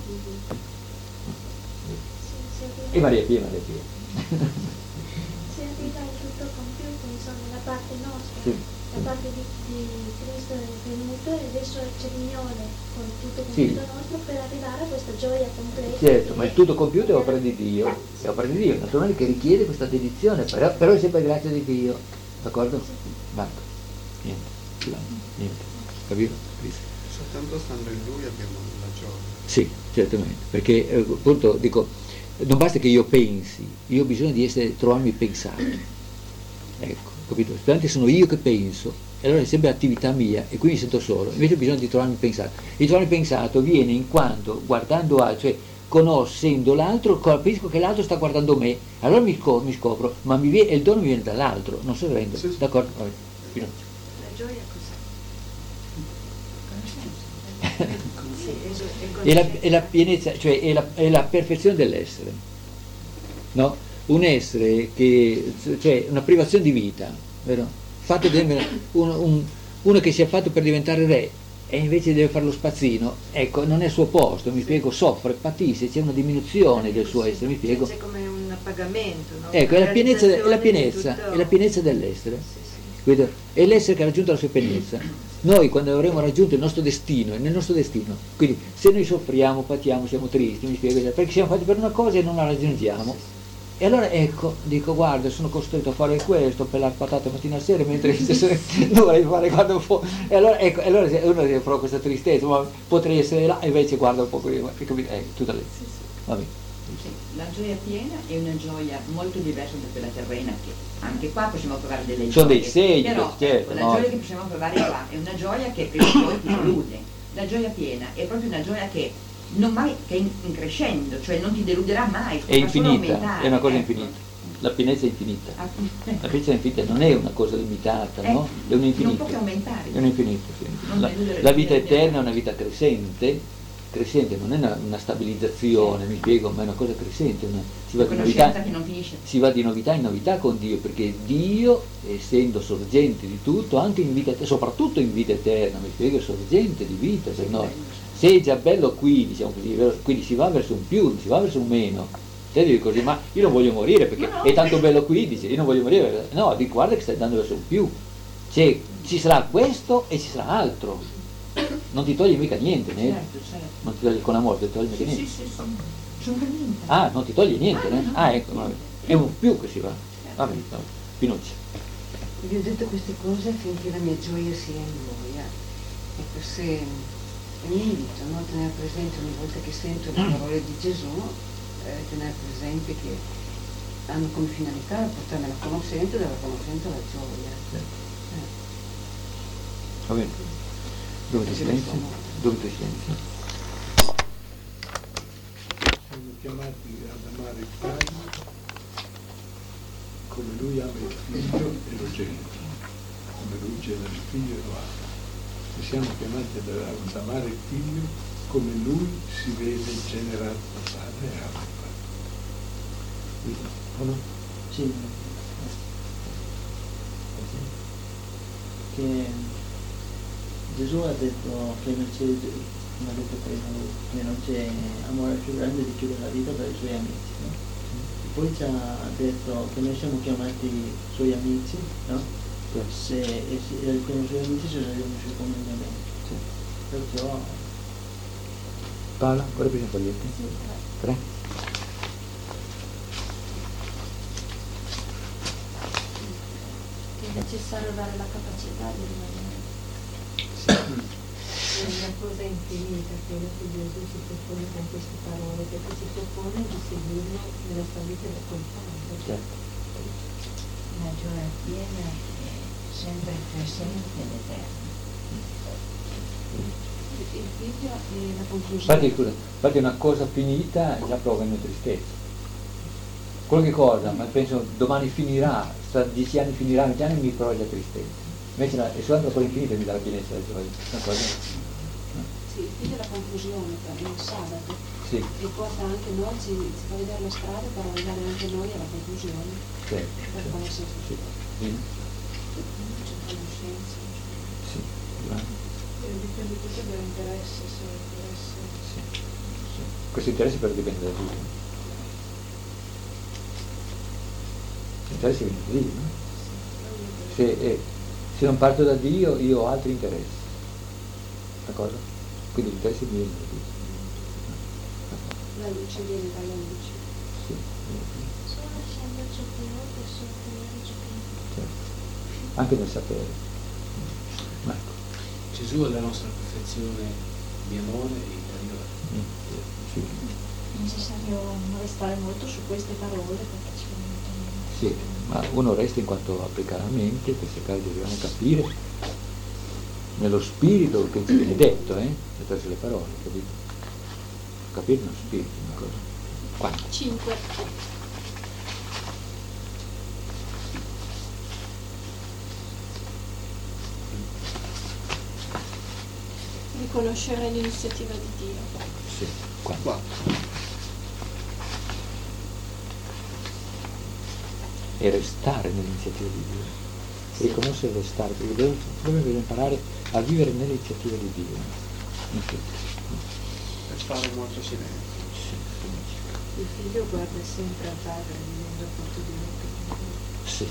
E Maria Pia. Si arriva al tutto compiuto, insomma, la parte nostra, Sì. la parte di Cristo è venuto e adesso c'è l'unione con tutto Sì. compiuto nostro per arrivare a questa gioia completa. Certo, ma il tutto compiuto è opera di Dio, naturalmente che richiede questa dedizione, però è sempre grazia di Dio, d'accordo? Basta, niente. Capito? Soltanto stando in Lui abbiamo la gioia. Sì, certamente, perché appunto dico, non basta che io pensi, io ho bisogno di trovarmi pensato. Ecco, capito? Soltanto sono io che penso, e allora è sempre attività mia e quindi mi sento solo. Invece bisogna di trovarmi pensato. Il trovarmi pensato viene in quanto guardando altro, cioè conoscendo l'altro, capisco che l'altro sta guardando me, allora mi scopro, ma e il dono mi viene dall'altro, non so se rendo, sì. D'accordo? Vabbè. La gioia cos'è? È la pienezza, cioè è la perfezione dell'essere, no? Un essere che, cioè una privazione di vita, vero? Fatto uno che si è fatto per diventare re e invece deve fare lo spazzino, ecco, non è il suo posto, mi spiego, soffre, patisce, c'è una diminuzione del suo essere, mi spiego. C'è come un appagamento, no? Ecco, è la pienezza dell'essere. Sì. È l'essere che ha raggiunto la sua pienezza. Noi quando avremo raggiunto il nostro destino, è nel nostro destino. Quindi se noi soffriamo, patiamo, siamo tristi, mi spiego, perché siamo fatti per una cosa e non la raggiungiamo. E allora ecco, dico, guarda, sono costretto a fare questo, pelare patate mattina e sera, mentre dovrei fare quando fuori. E allora ecco, uno fa questa tristezza, ma potrei essere là, e invece guarda un po' prima, tutta lì. Sì. Va bene. Sì, la gioia piena è una gioia molto diversa da quella terrena, che anche qua possiamo provare delle gioie. Sono dei segni, però certo, la gioia che possiamo provare qua è una gioia che prima o poi ti delude. La gioia piena è proprio una gioia che non mai, che è in crescendo, cioè non ti deluderà mai, è infinita, è una cosa infinita. La pienezza è infinita. La pienezza è infinita, non è una cosa limitata, no? È un infinito. Non può che aumentare. È un infinito, sì. La vita eterna è una vita crescente, non è una stabilizzazione, mi spiego, ma è una cosa crescente, si va di novità in novità con Dio, perché Dio, essendo sorgente di tutto, anche in vita, soprattutto in vita eterna, mi spiego, è sorgente di vita per noi. Se è già bello qui, diciamo così, quindi si va verso un più, non si va verso un meno. Te dici così, ma io non voglio morire perché è tanto bello qui, dice, io non voglio morire. No, dico, guarda che stai andando verso un più. Cioè, ci sarà questo e ci sarà altro. Non ti toglie mica niente, né? Certo. Non ti toglie con la morte, ti toglie mica niente. Sì. Sono per niente. Ah, non ti toglie niente, né? No. Ah, ecco, vabbè. È un più che si va. Va bene, Pinucci. Vi ho detto queste cose affinché la mia gioia sia in voi. Ecco, se mi invito a tenere presente ogni volta che sento le parole di Gesù, tenere presente che hanno come finalità portarmi alla conoscenza, dalla conoscenza alla gioia. Va bene. Dovete silenzio? Siamo chiamati ad amare il Padre come Lui ama il Figlio e lo genera, come Lui genera il Figlio e lo ama. E siamo chiamati ad amare il Figlio come Lui si vede generato dal Padre e ama il Padre. O no? Sì. Che Gesù ha detto che non c'è, come ha detto prima, che non c'è amore più grande di chiudere la vita per i suoi amici, no? E poi ci ha detto che noi siamo chiamati suoi amici, no? Se siamo suoi amici, se saremo i suoi comandamenti. Sì. Perciò... Paola, ancora bisogna foglietti? Sì, 3. È necessario dare la capacità di rimanere. È una cosa infinita quella che Gesù si propone con queste parole, perché si propone di seguirlo nella sua vita da compagno. Certo. Una gioia piena è sempre presente ed eterna. Il figlio è la conclusione. Infatti una cosa finita già provoca tristezza. Qualche cosa, ma penso domani finirà, tra 10 anni finirà, 20 anni mi provoca già tristezza. Invece è soltanto la cosa infinita mi dà la pienezza della gioia. Una cosa. Sì, il figlio è la conclusione, il sabato. Sì. E porta anche noi, ci fa vedere la strada per arrivare anche noi alla conclusione. Sì. Per conoscere. Sì. C'è conoscenza. Sì. Dipende tutto dall'interesse, se l'interesse. Sì. Questo interesse però dipende da tutto. L'interesse viene da Dio, no? Se non parto da Dio io ho altri interessi. D'accordo? Quindi l'interesse viene da Dio. La luce viene dalla luce. Sì. Solo lasciando ciò che ho posso ottenere ciò che ho. Certo. Anche nel sapere. Marco. Gesù è la nostra perfezione di amore e interiore. Sì. È necessario restare molto su queste parole perché ci vengono. Sì, ma uno resta in quanto applica la mente per cercare di arrivare a capire nello spirito che ci viene detto, attraverso le parole, capito? Capire nello spirito una cosa. Quanto? 5. Riconoscere l'iniziativa di Dio. Sì, quanto? E restare nell'iniziativa di Dio. Riconoscere e restare, perché dobbiamo imparare a vivere nell'iniziativa di Dio. Per fare molto silenzio. Il figlio guarda sempre al padre vivendo appunto di lui. Sì.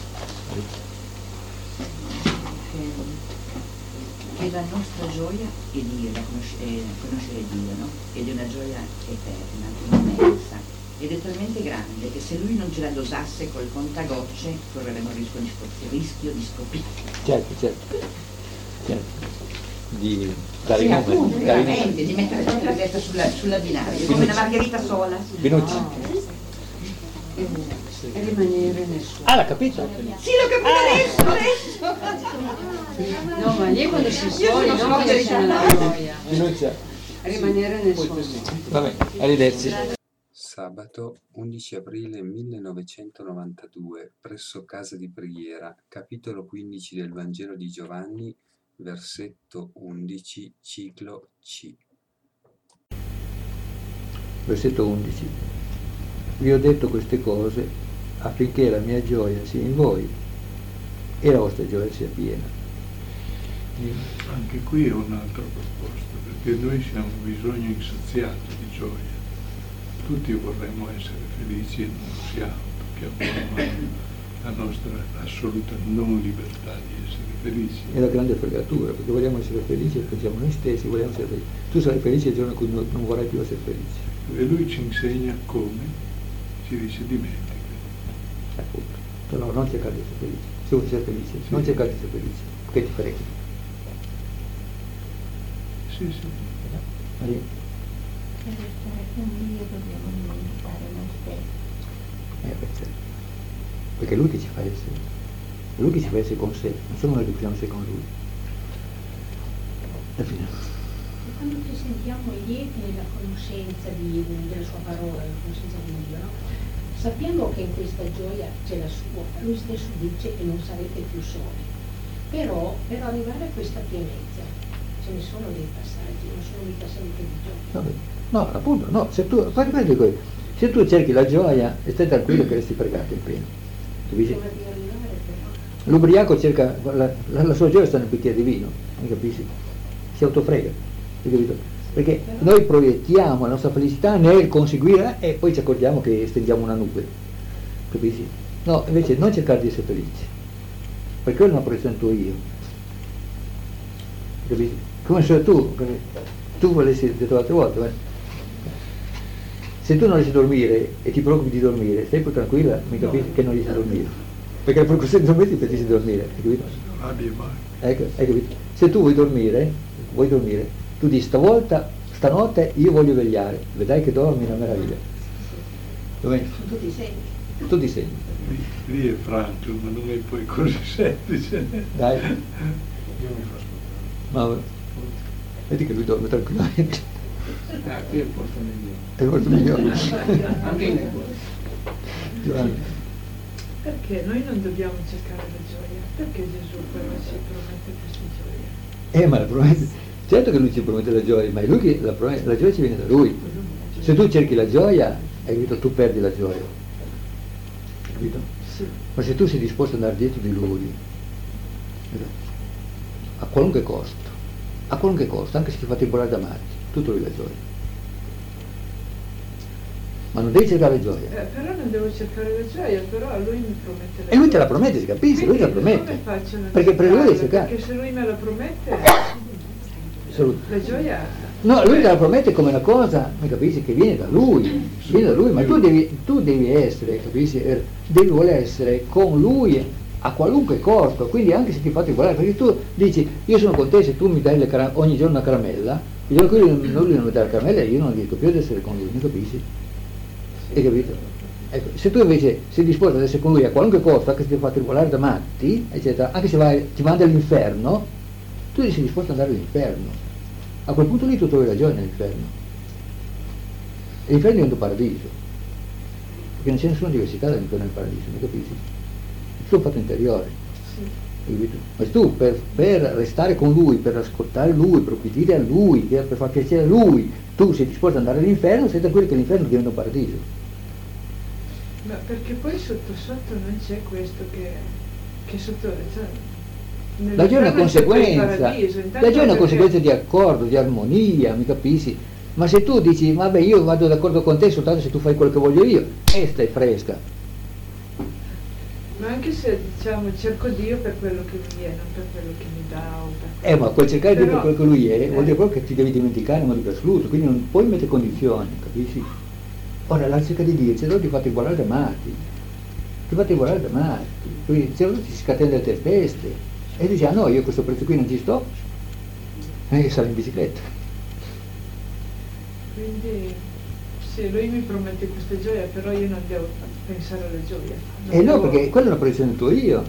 Che la nostra gioia è Dio, conoscere Dio, no? Ed è una gioia eterna, immensa, ed è talmente grande che se lui non ce la dosasse col contagocce correremo il rischio di scoprire. Certo. Di dare sì, nome. Appunto, veramente, di mettere sempre la testa sulla binaria, come una margherita sola. Pinucci. E rimanere nel suo. Ah, l'ha capito? Sì, l'ho capito adesso. No, ma lì quando si soli, non quando c'è la gioia. Pinuccia. Rimanere nel suo. Vabbè, arrivederci. Sabato 11 aprile 1992, presso Casa di Preghiera, capitolo 15 del Vangelo di Giovanni, versetto 11, ciclo C. Versetto 11. Vi ho detto queste cose affinché la mia gioia sia in voi e la vostra gioia sia piena. Anche qui è un altro proposto, perché noi siamo bisogno insaziato di gioia. Tutti vorremmo essere felici e non lo siamo, perché abbiamo la nostra assoluta non libertà di essere felici. È la grande fregatura, perché vogliamo essere felici e pensiamo noi stessi, vogliamo essere felici. Tu sarai felice il giorno in cui non vorrai più essere felice. E lui ci insegna come, ci dice dimentica. Appunto. Però non cercare di essere felice. Se vuoi essere felice, sì. Non cercare di essere felice, perché ti freghi. Sì. Maria. Per restare con Dio dobbiamo dimenticare noi stessi. Perché è Lui che ci fa essere. È Lui che ci fa essere con sé, non solo noi che possiamo essere con Lui. Alla fine. Quando ci sentiamo lieti nella conoscenza della sua parola, nella conoscenza di Dio, no? Sappiamo che in questa gioia c'è la sua, Lui stesso dice che non sarete più soli. Però per arrivare a questa pienezza ce ne sono dei passaggi, non sono mica sempre di gioia. No, appunto, no, se tu cerchi la gioia e stai tranquillo che resti fregato in pieno. Capisci? L'ubriaco cerca, la sua gioia sta nel bicchiere di vino, non capisci? Si autofrega, hai capito? Perché noi proiettiamo la nostra felicità nel conseguire e poi ci accorgiamo che stendiamo una nube, capisci? No, invece non cercare di essere felici, perché quella è una proiezione tua io, capisci? Come se tu volessi, detto l'altra volta, se tu non riesci a dormire e ti preoccupi di dormire, stai poi tranquilla, mi capisci che non riesci a dormire, perché la preoccupazione ti impedisce di dormire, hai capito? Ecco, hai capito? Se tu vuoi dormire, tu dici stanotte io voglio vegliare, vedrai che dormi una meraviglia. Tu ti senti. Lì è franco, ma non è poi così semplice. Dai. Io mi fa ascoltare. Ma vedi che lui dorme tranquillamente. Qui è il posto migliore. È il posto migliore. Anche in Giovanni. Perché noi non dobbiamo cercare la gioia? Perché Gesù però ci promette questa gioia? Ma la promette, certo che lui ci promette la gioia, ma è lui che la gioia ci viene da lui. Se tu cerchi la gioia, hai capito, tu perdi la gioia. Capito? Sì. Ma se tu sei disposto ad andare dietro di lui, a qualunque costo, anche se ti fa tribolare da matti, tu trovi la gioia. Ma non devi cercare la gioia. Però non devo cercare la gioia, però lui mi promette la gioia. E lui te la promette, si capisce? Lui te la promette. Come faccio a perché per lui devi cercare. Perché se lui me la promette, la gioia... No, lui te la promette come una cosa, mi capisci, che viene da lui, ma tu devi essere, capisci, devi voler essere con lui a qualunque costo, quindi anche se ti fai tribolare, perché tu dici, io sono con te se tu mi dai ogni giorno una caramella, il giorno in cui lui non mi dà la caramella io non riesco più ad essere con lui, mi capisci? Hai capito? Ecco, se tu invece sei disposto ad essere con lui a qualunque costo, anche se ti fa tribolare da matti, eccetera, anche se ti manda all'inferno, tu sei disposto ad andare all'inferno. A quel punto lì tu trovi la gioia nell'inferno. E l'inferno diventa un paradiso. Perché non c'è nessuna diversità dall'inferno e del paradiso, mi capisci? È tutto un fatto interiore. Sì. Ma tu per restare con lui, per ascoltare lui, per obbedire a lui, per far piacere a lui, tu sei disposto ad andare all'inferno, sei tranquillo che l'inferno diventa un paradiso. Ma perché poi sotto sotto non c'è questo che sotto... Cioè, la gioia è una conseguenza, la gioia è una conseguenza di accordo, di armonia, mi capisci? Ma se tu dici, vabbè, io vado d'accordo con te soltanto se tu fai quello che voglio io, e stai fresca. Ma anche se, diciamo, cerco Dio per quello che lui è, non per quello che mi dà o per... Ma quel cercare Dio per quello che lui è, vuol dire proprio che ti devi dimenticare in modo assoluto, quindi non puoi mettere condizioni, capisci? Ora, la cerca di Dio, se no ti fate guardare da matti, quindi se no ti scatena le tempeste, e dici, no, io a questo prezzo qui non ci sto, e sarò in bicicletta. Quindi, sì, lui mi promette questa gioia, però io non devo pensare alla gioia. No, perché quella è una proiezione tua io.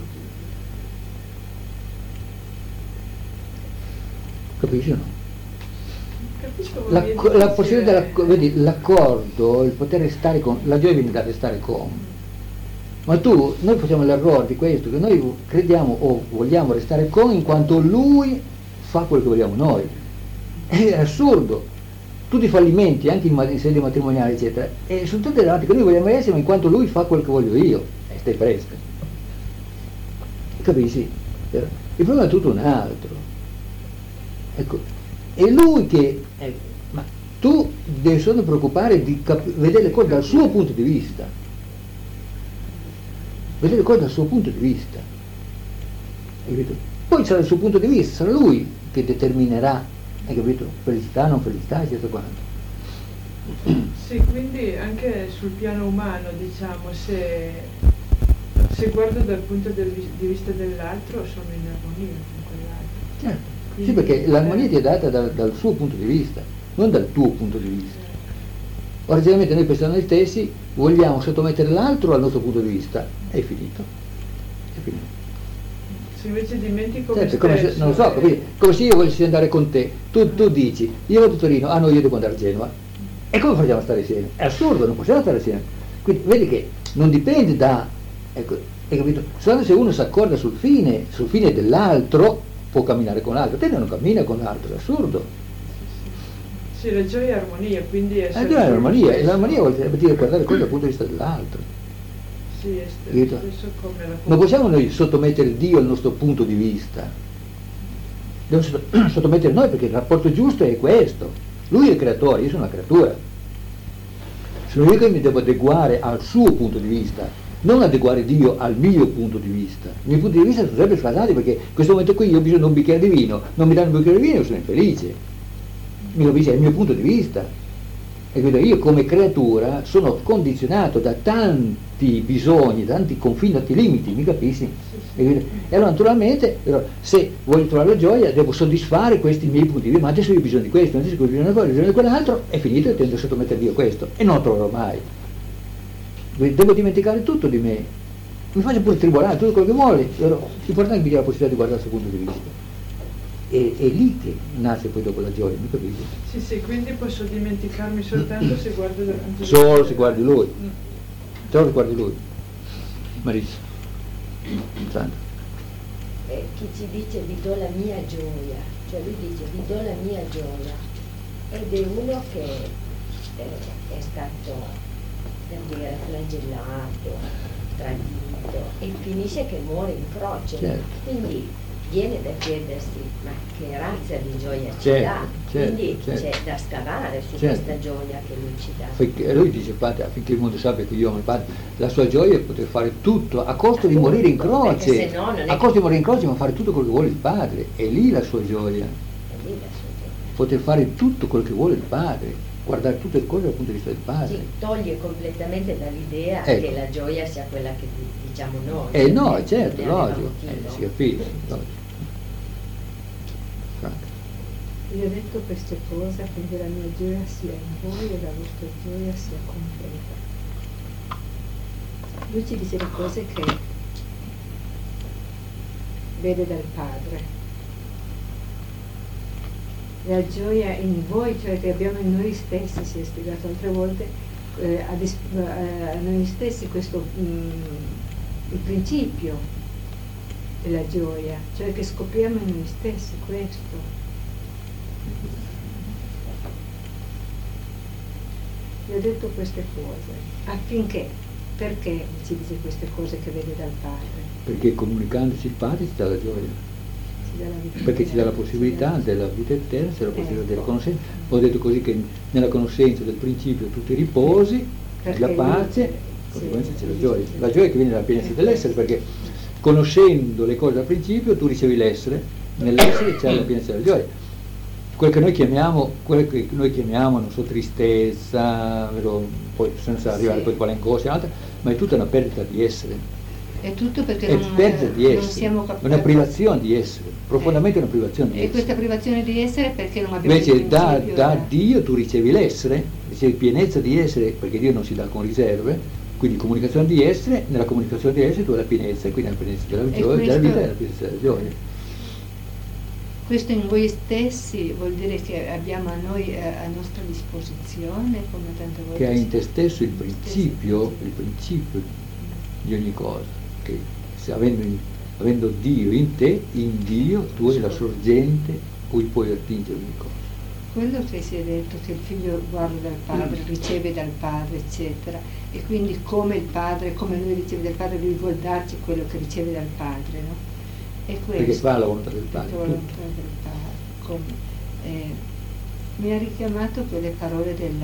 Capisci o no? Capisco, la possibilità vedi, l'accordo, il poter stare con, la gioia viene da restare con. Ma noi facciamo l'errore di questo, che noi crediamo o vogliamo restare con in quanto lui fa quello che vogliamo noi. È assurdo. Tutti i fallimenti, anche in sede matrimoniale, eccetera, e sono tutte davanti che noi vogliamo essere in quanto lui fa quello che voglio io. E stai fresca. Capisci? Il problema è tutto un altro. Ecco, è lui che... ma tu devi solo preoccupare di vedere le cose dal suo punto di vista. Vedere le cose dal suo punto di vista. Hai capito? Poi sarà il suo punto di vista, sarà lui che determinerà, hai capito? Felicità, non felicità, eccetera quanto. Sì, quindi anche sul piano umano, diciamo, se guardo dal punto di vista dell'altro, sono in armonia con quell'altro. Certo. Quindi, sì, perché l'armonia ti è data dal suo punto di vista, non dal tuo punto di vista. Ora, generalmente noi pensiamo noi stessi, vogliamo sottomettere l'altro al nostro punto di vista, è finito. È finito. Se invece dimentico certo, me come stesso, se, non lo so, come se io volessi andare con te, tu dici, io vado a Torino, no, io devo andare a Genova. E come facciamo a stare insieme? È assurdo, non possiamo stare insieme. Quindi vedi che non dipende da, ecco, hai capito? Solo se uno si accorda sul fine dell'altro, può camminare con l'altro, te non cammina con l'altro, è assurdo. Sì, la gioia è armonia, quindi è l'armonia, e l'armonia vuol dire guardare le cose dal punto di vista dell'altro. Sì, è stesso come la... Non possiamo noi sottomettere Dio al nostro punto di vista. Dobbiamo sottomettere noi perché il rapporto giusto è questo. Lui è il creatore, io sono una creatura. Sono io che mi devo adeguare al suo punto di vista, non adeguare Dio al mio punto di vista. Il mio punto di vista sono sempre sfasati perché in questo momento qui io ho bisogno di un bicchiere di vino, non mi danno un bicchiere di vino, io sono infelice. Mi capisci? È il mio punto di vista. E quindi io come creatura sono condizionato da tanti bisogni, tanti confini, tanti limiti, mi capisci? E allora naturalmente, se voglio trovare la gioia, devo soddisfare questi miei punti di vista, ma adesso io ho bisogno di questo, adesso ho bisogno di quell'altro, è finito e tendo a sottomettere Dio questo, e non lo troverò mai. Devo dimenticare tutto di me, mi faccio pure tribolare, tutto quello che vuole, l'importante è che mi dia la possibilità di guardare dal suo punto di vista. È lì che nasce poi dopo la gioia, mi capisci? Sì, sì, quindi posso dimenticarmi soltanto se guardo dal punto di vista. Solo se guardi lui. Solo se guardi lui. Marisa. Sandra. Chi ci dice vi do la mia gioia, cioè lui dice vi do la mia gioia, ed è uno che è stato, per dire, flagellato, tradito e finisce che muore in croce. Certo. Quindi viene da chiedersi ma che razza di gioia ci certo, dà, certo, quindi certo. c'è da scavare su Certo. questa gioia che lui ci dà. Perché lui dice padre, affinché il mondo sappia che io amo il padre, la sua gioia è poter fare tutto a costo di morire in croce, se no non è a costo di morire in croce, ma fare tutto quello che vuole il padre, è lì la sua gioia, poter fare tutto quello che vuole il padre, guardare tutte le cose dal punto di vista del padre. Sì, toglie completamente dall'idea Ecco. che la gioia sia quella che diciamo noi. No, che certo, ne logico, avevamo si capisce, logico. Io ho detto queste cose affinché la mia gioia sia in voi e la vostra gioia sia completa. Lui ci dice le cose che vede dal Padre. la gioia in voi, cioè che abbiamo in noi stessi, si è spiegato altre volte, a noi stessi questo il principio della gioia, cioè che scopriamo in noi stessi questo. Vi ho detto queste cose affinché, perché ci dice queste cose che vede dal Padre? Perché comunicandoci il Padre ci dà la gioia. Perché ci dà la possibilità della vita eterna, c'è la possibilità della conoscenza. Ho detto così che nella conoscenza del principio tu ti riposi, la pace, conseguenza c'è la gioia. La gioia che viene dalla pienezza dell'essere, perché conoscendo le cose dal principio tu ricevi l'essere, nell'essere c'è la pienezza della gioia. Quello che noi chiamiamo, non so, tristezza, poi senza arrivare poi quale angoscia e altre, ma è tutta una perdita di essere. È tutto perché è perdita di essere, non siamo capaci. Una privazione di essere, profondamente una privazione di essere. E questa privazione di essere perché non abbiamo invece da Dio tu ricevi l'essere, ricevi pienezza di essere, perché Dio non si dà con riserve, quindi comunicazione di essere, nella comunicazione di essere tu hai la pienezza, e quindi la pienezza della gioia, della vita e la pienezza della gioia. Questo in voi stessi vuol dire che abbiamo a noi a nostra disposizione, come tante volte. Che hai in te stesso il principio di ogni cosa, che avendo Dio in te, in Dio tu hai la sorgente cui puoi attingere ogni cosa. Quello che si è detto, che il figlio guarda dal padre, riceve dal padre, eccetera, e quindi come il padre, come lui riceve dal padre, lui vuol darci quello che riceve dal padre, no? E questo, perché fa la volontà del padre. Mi ha richiamato quelle parole del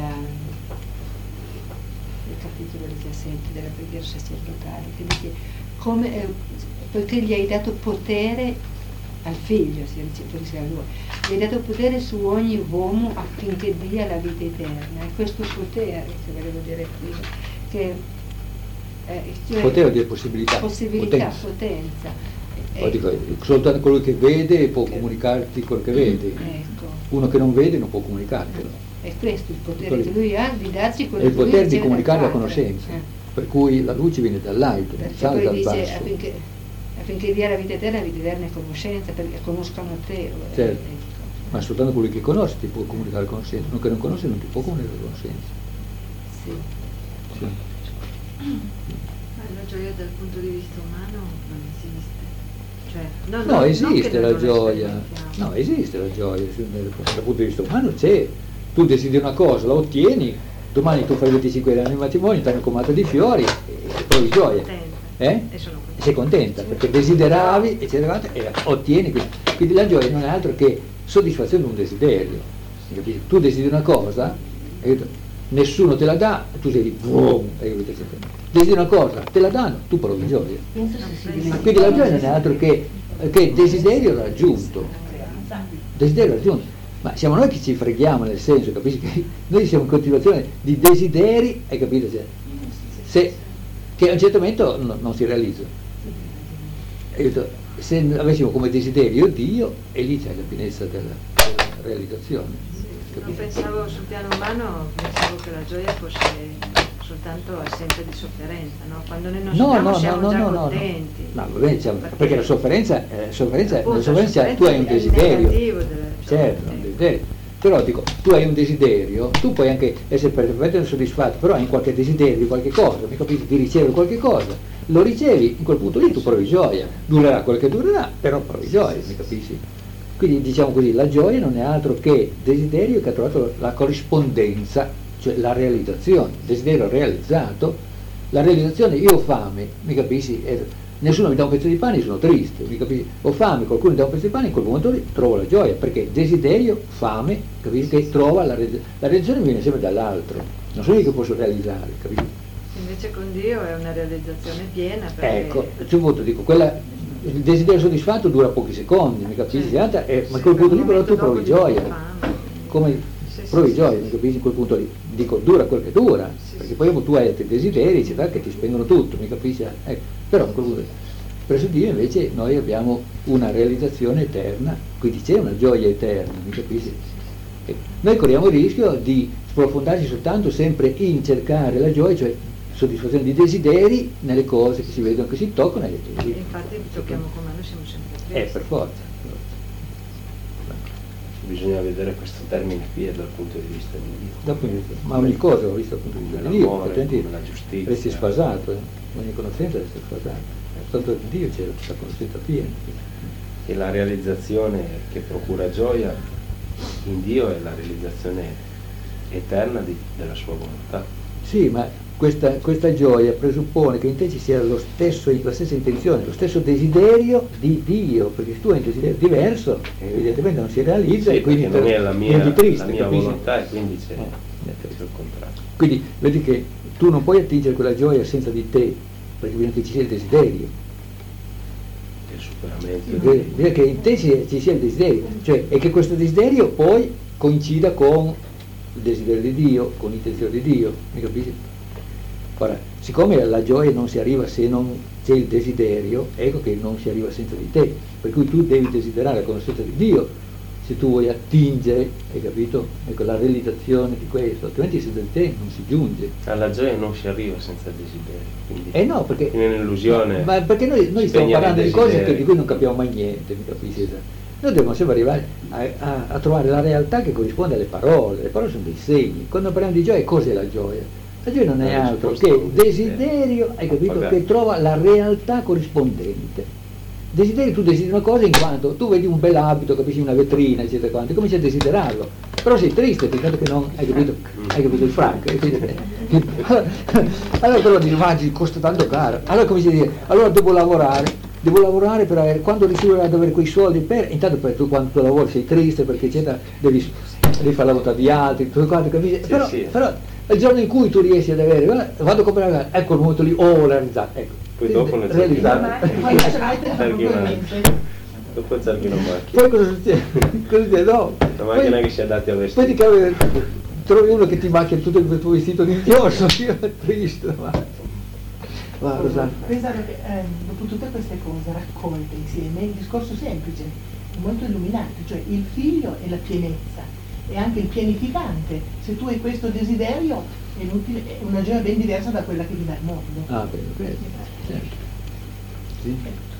capitolo 17 della preghiera sacerdotale, che dice poiché gli hai dato potere al figlio, a lui, gli hai dato potere su ogni uomo affinché dia la vita eterna. E questo potere che volevo dire prima, che cioè, potere vuol dire possibilità, potenza. Dico, soltanto colui che vede può comunicarti quello che vede. Ecco. Uno che non vede non può comunicartelo. E questo è il potere che lui ha di darci quello che lui ha. È il potere di comunicare la conoscenza, per cui la luce viene dall'alto, non sale dal basso. Affinché dia la vita eterna è conoscenza, perché conoscano te. Certo, ma soltanto colui che conosce ti può comunicare la conoscenza, uno che non conosce non ti può comunicare la conoscenza. Sì. Ma la gioia dal punto di vista umano non esiste. Cioè, no, esiste la gioia. No, esiste la gioia, dal punto di vista umano c'è. Tu desideri una cosa, la ottieni, domani tu fai 25 anni di matrimonio, ti hanno comato di fiori e provi gioia. E sei contenta perché desideravi e ottieni. Quindi la gioia non è altro che soddisfazione di un desiderio. Tu desideri una cosa, nessuno te la dà, tu sei boom, desideri una cosa, te la danno, tu provi gioia. Quindi la gioia non è altro che desiderio raggiunto. Desiderio raggiunto. Ma siamo noi che ci freghiamo, nel senso, capisci? Che noi siamo in continuazione di desideri, hai capito? Che a un certo momento non si realizza. Se avessimo come desiderio Dio, e lì c'è la pienezza della realizzazione. Non pensavo sul piano umano, pensavo che la gioia fosse soltanto assenza di sofferenza, no? Quando noi non siamo già contenti. No, va bene, perché la sofferenza tu hai un desiderio. Certo, un desiderio. Però dico, tu hai un desiderio, tu puoi anche essere perfettamente soddisfatto, però hai qualche desiderio di qualche cosa, mi capisci, di ricevere qualche cosa, lo ricevi, in quel punto lì tu provi gioia, durerà quel che durerà, però provi gioia, mi capisci? Quindi diciamo così, la gioia non è altro che desiderio che ha trovato la corrispondenza, cioè la realizzazione, desiderio realizzato, la realizzazione, io ho fame, mi capisci? Nessuno mi dà un pezzo di pane, sono triste, mi capisci? Ho fame, qualcuno mi dà un pezzo di pane, in quel momento lì trovo la gioia, perché desiderio, fame, capisci? Che trova la realizzazione viene sempre dall'altro, non sono io che posso realizzare, capisci? Invece con Dio è una realizzazione piena. Perché... Ecco, a un punto dico, il desiderio soddisfatto dura pochi secondi, mi capisci? Ma in quel punto lì però tu provi gioia, come provi gioia, mi capisci? In quel punto lì, dico, dura quel che dura, perché poi tu hai altri desideri, eccetera, che ti spengono tutto, mi capisci? Però in quel punto lì, presso Dio invece noi abbiamo una realizzazione eterna, quindi c'è una gioia eterna, mi capisci? Noi corriamo il rischio di sprofondarci soltanto sempre in cercare la gioia, cioè soddisfazione di desideri nelle cose che si vedono, che si toccano e infatti tocchiamo con mano, siamo sempre tristi. Per forza. bisogna vedere questo termine qui dal punto di vista di Dio. Ma ogni cosa va vista dal punto di vista di Dio, altrimenti la giustizia. resti sfasato, ogni conoscenza resta sfasata. Tanto di Dio c'è la conoscenza piena. E la realizzazione che procura gioia in Dio è la realizzazione eterna della sua volontà. Sì, ma questa gioia presuppone che in te ci sia la stessa intenzione, lo stesso desiderio di Dio, perché se tu hai un desiderio diverso, evidentemente non si realizza, sì, e quindi non è la mia capisci? volontà, e quindi c'è il contrario. Quindi vedi che tu non puoi attingere quella gioia senza di te, perché bisogna che ci sia il desiderio. Il superamento. Bisogna che in te ci sia il desiderio, cioè, e che questo desiderio poi coincida con il desiderio di Dio, con l'intenzione di Dio, mi capisci? Ora, siccome alla gioia non si arriva se non c'è il desiderio, ecco che non si arriva senza di te, per cui tu devi desiderare la conoscenza di Dio se tu vuoi attingere, hai capito? Ecco, la realizzazione di questo, altrimenti senza di te non si giunge. Alla gioia non si arriva senza desiderio, quindi no, perché è un'illusione. Ma perché noi stiamo parlando di cose di cui non capiamo mai niente, mi capisci? Noi dobbiamo sempre arrivare a trovare la realtà che corrisponde alle parole. Le parole sono dei segni. Quando parliamo di gioia, cos'è la gioia? La gioia non è altro che desiderio, hai capito? Che trova la realtà corrispondente. Desiderio, tu desideri una cosa in quanto tu vedi un bel abito, capisci, una vetrina, eccetera, quanto, e cominci a desiderarlo. Però sei triste perché che non hai capito il franco. Allora te lo dici, costa tanto caro. Allora cominci a dire, allora devo lavorare per avere, quando riuscirò ad avere quei soldi intanto per tu quando tu lavori sei triste perché eccetera, devi fare la volontà di altri, tutto quanto, capisci? Però il giorno in cui tu riesci ad avere, vado a comprare la casa, ecco il momento lì, la realizzata, ecco. Poi dopo non realizzata. Dopo cerchi una macchina. Poi cosa succede? No. La macchina che si adatti a vestire. Poi trovi uno che ti macchia tutto il tuo vestito di inchiostro, triste, Pensate che dopo tutte queste cose raccolte insieme, il discorso semplice, molto illuminante, cioè il figlio è la pienezza e anche il pianificante. Se tu hai questo desiderio è inutile, è una gioia ben diversa da quella che vive al mondo. Ah, bene, certo. Sì.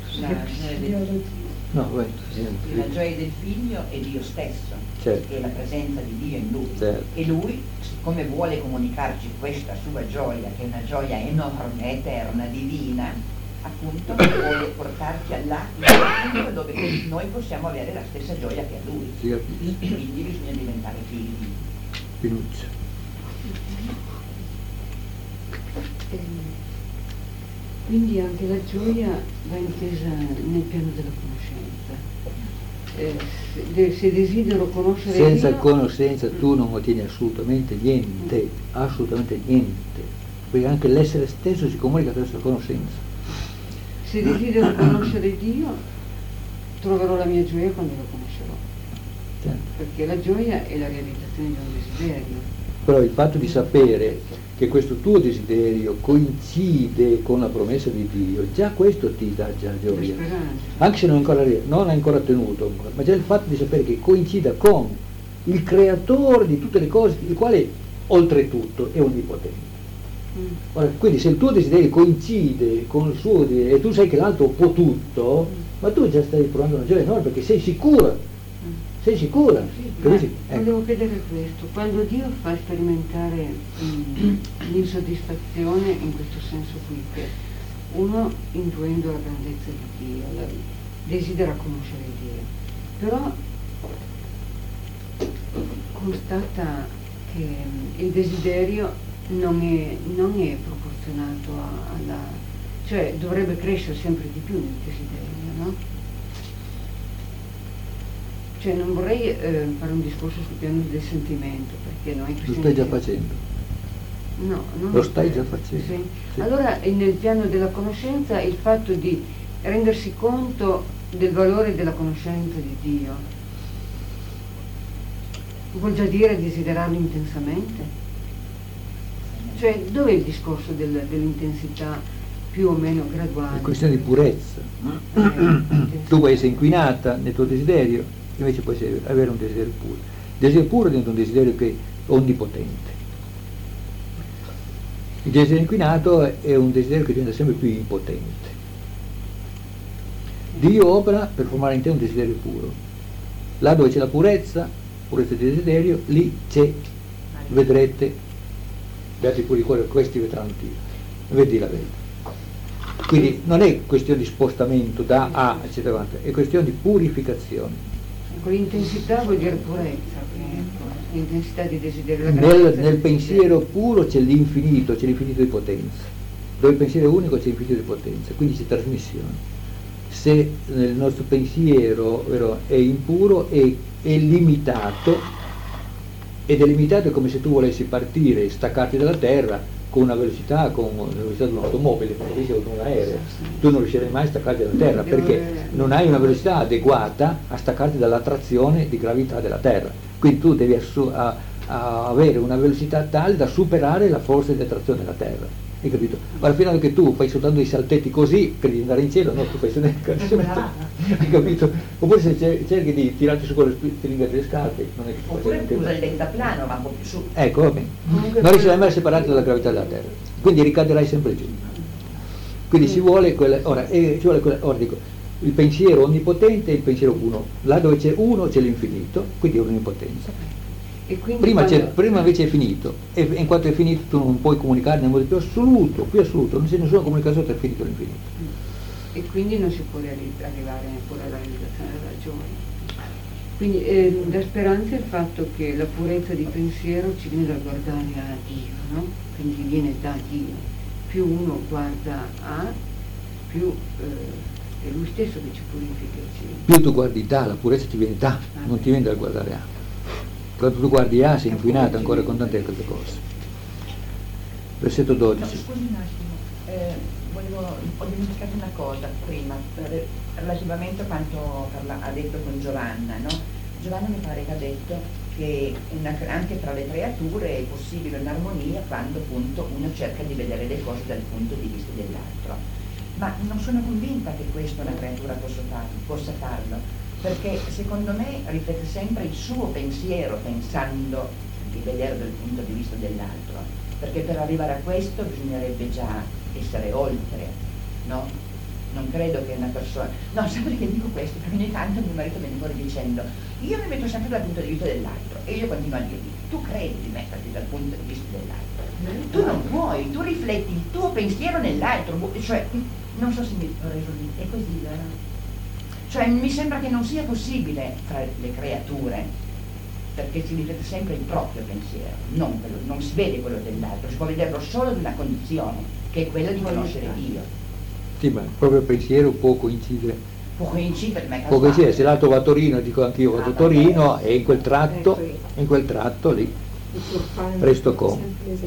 La gioia del figlio è Dio stesso, certo. È la presenza di Dio in lui, certo. E lui, siccome vuole comunicarci questa sua gioia, che è una gioia enorme, eterna, divina, appunto vuole portarci all'atto dove noi possiamo avere la stessa gioia che ha lui. Quindi bisogna diventare figli. Pinuccia. Quindi anche la gioia va intesa nel piano della conoscenza. Se desidero conoscere senza Dio, conoscenza tu non ottieni assolutamente niente, perché anche l'essere stesso si comunica attraverso la conoscenza. Se desidero conoscere Dio, troverò la mia gioia quando lo conoscerò. Certo. Perché la gioia è la realizzazione di un desiderio. Però il fatto di sapere che questo tuo desiderio coincide con la promessa di Dio, già questo ti dà già gioia. Anche se non è ancora tenuto, ma già il fatto di sapere che coincida con il creatore di tutte le cose, il quale oltretutto è onnipotente. Ora, quindi se il tuo desiderio coincide con il suo desiderio e tu sai che l'altro può tutto, ma tu già stai provando una gioia enorme perché sei sicura. Sei sicura? Volevo chiedere questo, quando Dio fa sperimentare l'insoddisfazione in questo senso qui, che uno intuendo la grandezza di Dio, desidera conoscere Dio, però constata che il desiderio non è proporzionato alla, cioè dovrebbe crescere sempre di più il desiderio, no? Cioè non vorrei fare un discorso sul piano del sentimento, perché noi lo stai già facendo. No, non lo stai già facendo. Sì. Sì. Allora nel piano della conoscenza il fatto di rendersi conto del valore della conoscenza di Dio vuol già dire desiderarlo intensamente? Cioè dov'è il discorso dell'intensità più o meno graduale? È questione di purezza. Tu puoi essere inquinata nel tuo desiderio, invece puoi avere un desiderio puro. Il desiderio puro diventa un desiderio che è onnipotente. Il desiderio inquinato è un desiderio che diventa sempre più impotente. Dio opera per formare in te un desiderio puro. Là dove c'è la purezza di desiderio, lì c'è, vedrete, beati puri cuore, questi vedranno Dio, vedi la verità. Quindi non è questione di spostamento da A, eccetera, è questione di purificazione. Con l'intensità vuol dire purezza, l'intensità di desiderio. Nel pensiero puro c'è l'infinito di potenza, dove il pensiero è unico c'è l'infinito di potenza, quindi c'è trasmissione. Se nel nostro pensiero è impuro è limitato, ed è limitato, è come se tu volessi partire e staccarti dalla terra con una velocità di un'automobile, con di un aereo. Tu non riuscirai mai a staccarti dalla terra perché non hai una velocità adeguata a staccarti dall'attrazione di gravità della terra. Quindi tu devi avere una velocità tale da superare la forza di attrazione della terra. Hai capito? Ma fino a che tu fai soltanto dei saltetti così, credi di andare in cielo, no, tu fai soltanto. Hai capito? Oppure se cerchi di tirarti su con le stringhe delle scarpe, non è che tu oppure usa il deltaplano, ma un po' più su. Ecco, va bene. Non riuscirai mai a separarti dalla gravità della terra, quindi ricaderai sempre giù. Quindi ci vuole ora dico, il pensiero onnipotente e il pensiero uno. Là dove c'è uno c'è l'infinito, quindi è un'onnipotenza. E prima invece è finito, e in quanto è finito tu non puoi comunicare nel modo più assoluto, non c'è nessuna comunicazione tra finito e l'infinito. E quindi non si può arrivare neppure alla realizzazione della gioia. Quindi dà speranza il fatto che la purezza di pensiero ci viene da guardare a Dio, no? Quindi viene da Dio. Più uno guarda a, più è Lui stesso che ci purifica. Più tu guardi da, la purezza ti viene da, non ti viene dal guardare a. Quando tu guardi A sei inquinato ancora con tante altre cose. Versetto 12. No, scusi un attimo, ho dimenticato una cosa prima, relativamente a quanto ha detto con Giovanna, no? Giovanna mi pare che ha detto che anche tra le creature è possibile un'armonia quando appunto uno cerca di vedere le cose dal punto di vista dell'altro. Ma non sono convinta che questo una creatura possa farlo. Perché secondo me riflette sempre il suo pensiero pensando di vedere dal punto di vista dell'altro, perché per arrivare a questo bisognerebbe già essere oltre, no? Non credo che una persona... No, sempre che dico questo, perché ogni tanto mio marito viene fuori dicendo io mi metto sempre dal punto di vista dell'altro, e io continuo a dirgli tu credi di metterti dal punto di vista dell'altro, tu non puoi, tu rifletti il tuo pensiero nell'altro, cioè non so se mi ho reso lì, è così, vero? Cioè mi sembra che non sia possibile tra le creature, perché si riflette sempre il proprio pensiero, non si vede quello dell'altro, si può vederlo solo di una condizione, che è quella di conoscere Dio. Sì, ma il proprio pensiero può coincidere. Può coincidere, ma è casuale. Può coincidere, se l'altro va a Torino, dico anch'io vado a Torino, e in quel tratto lì, presto come.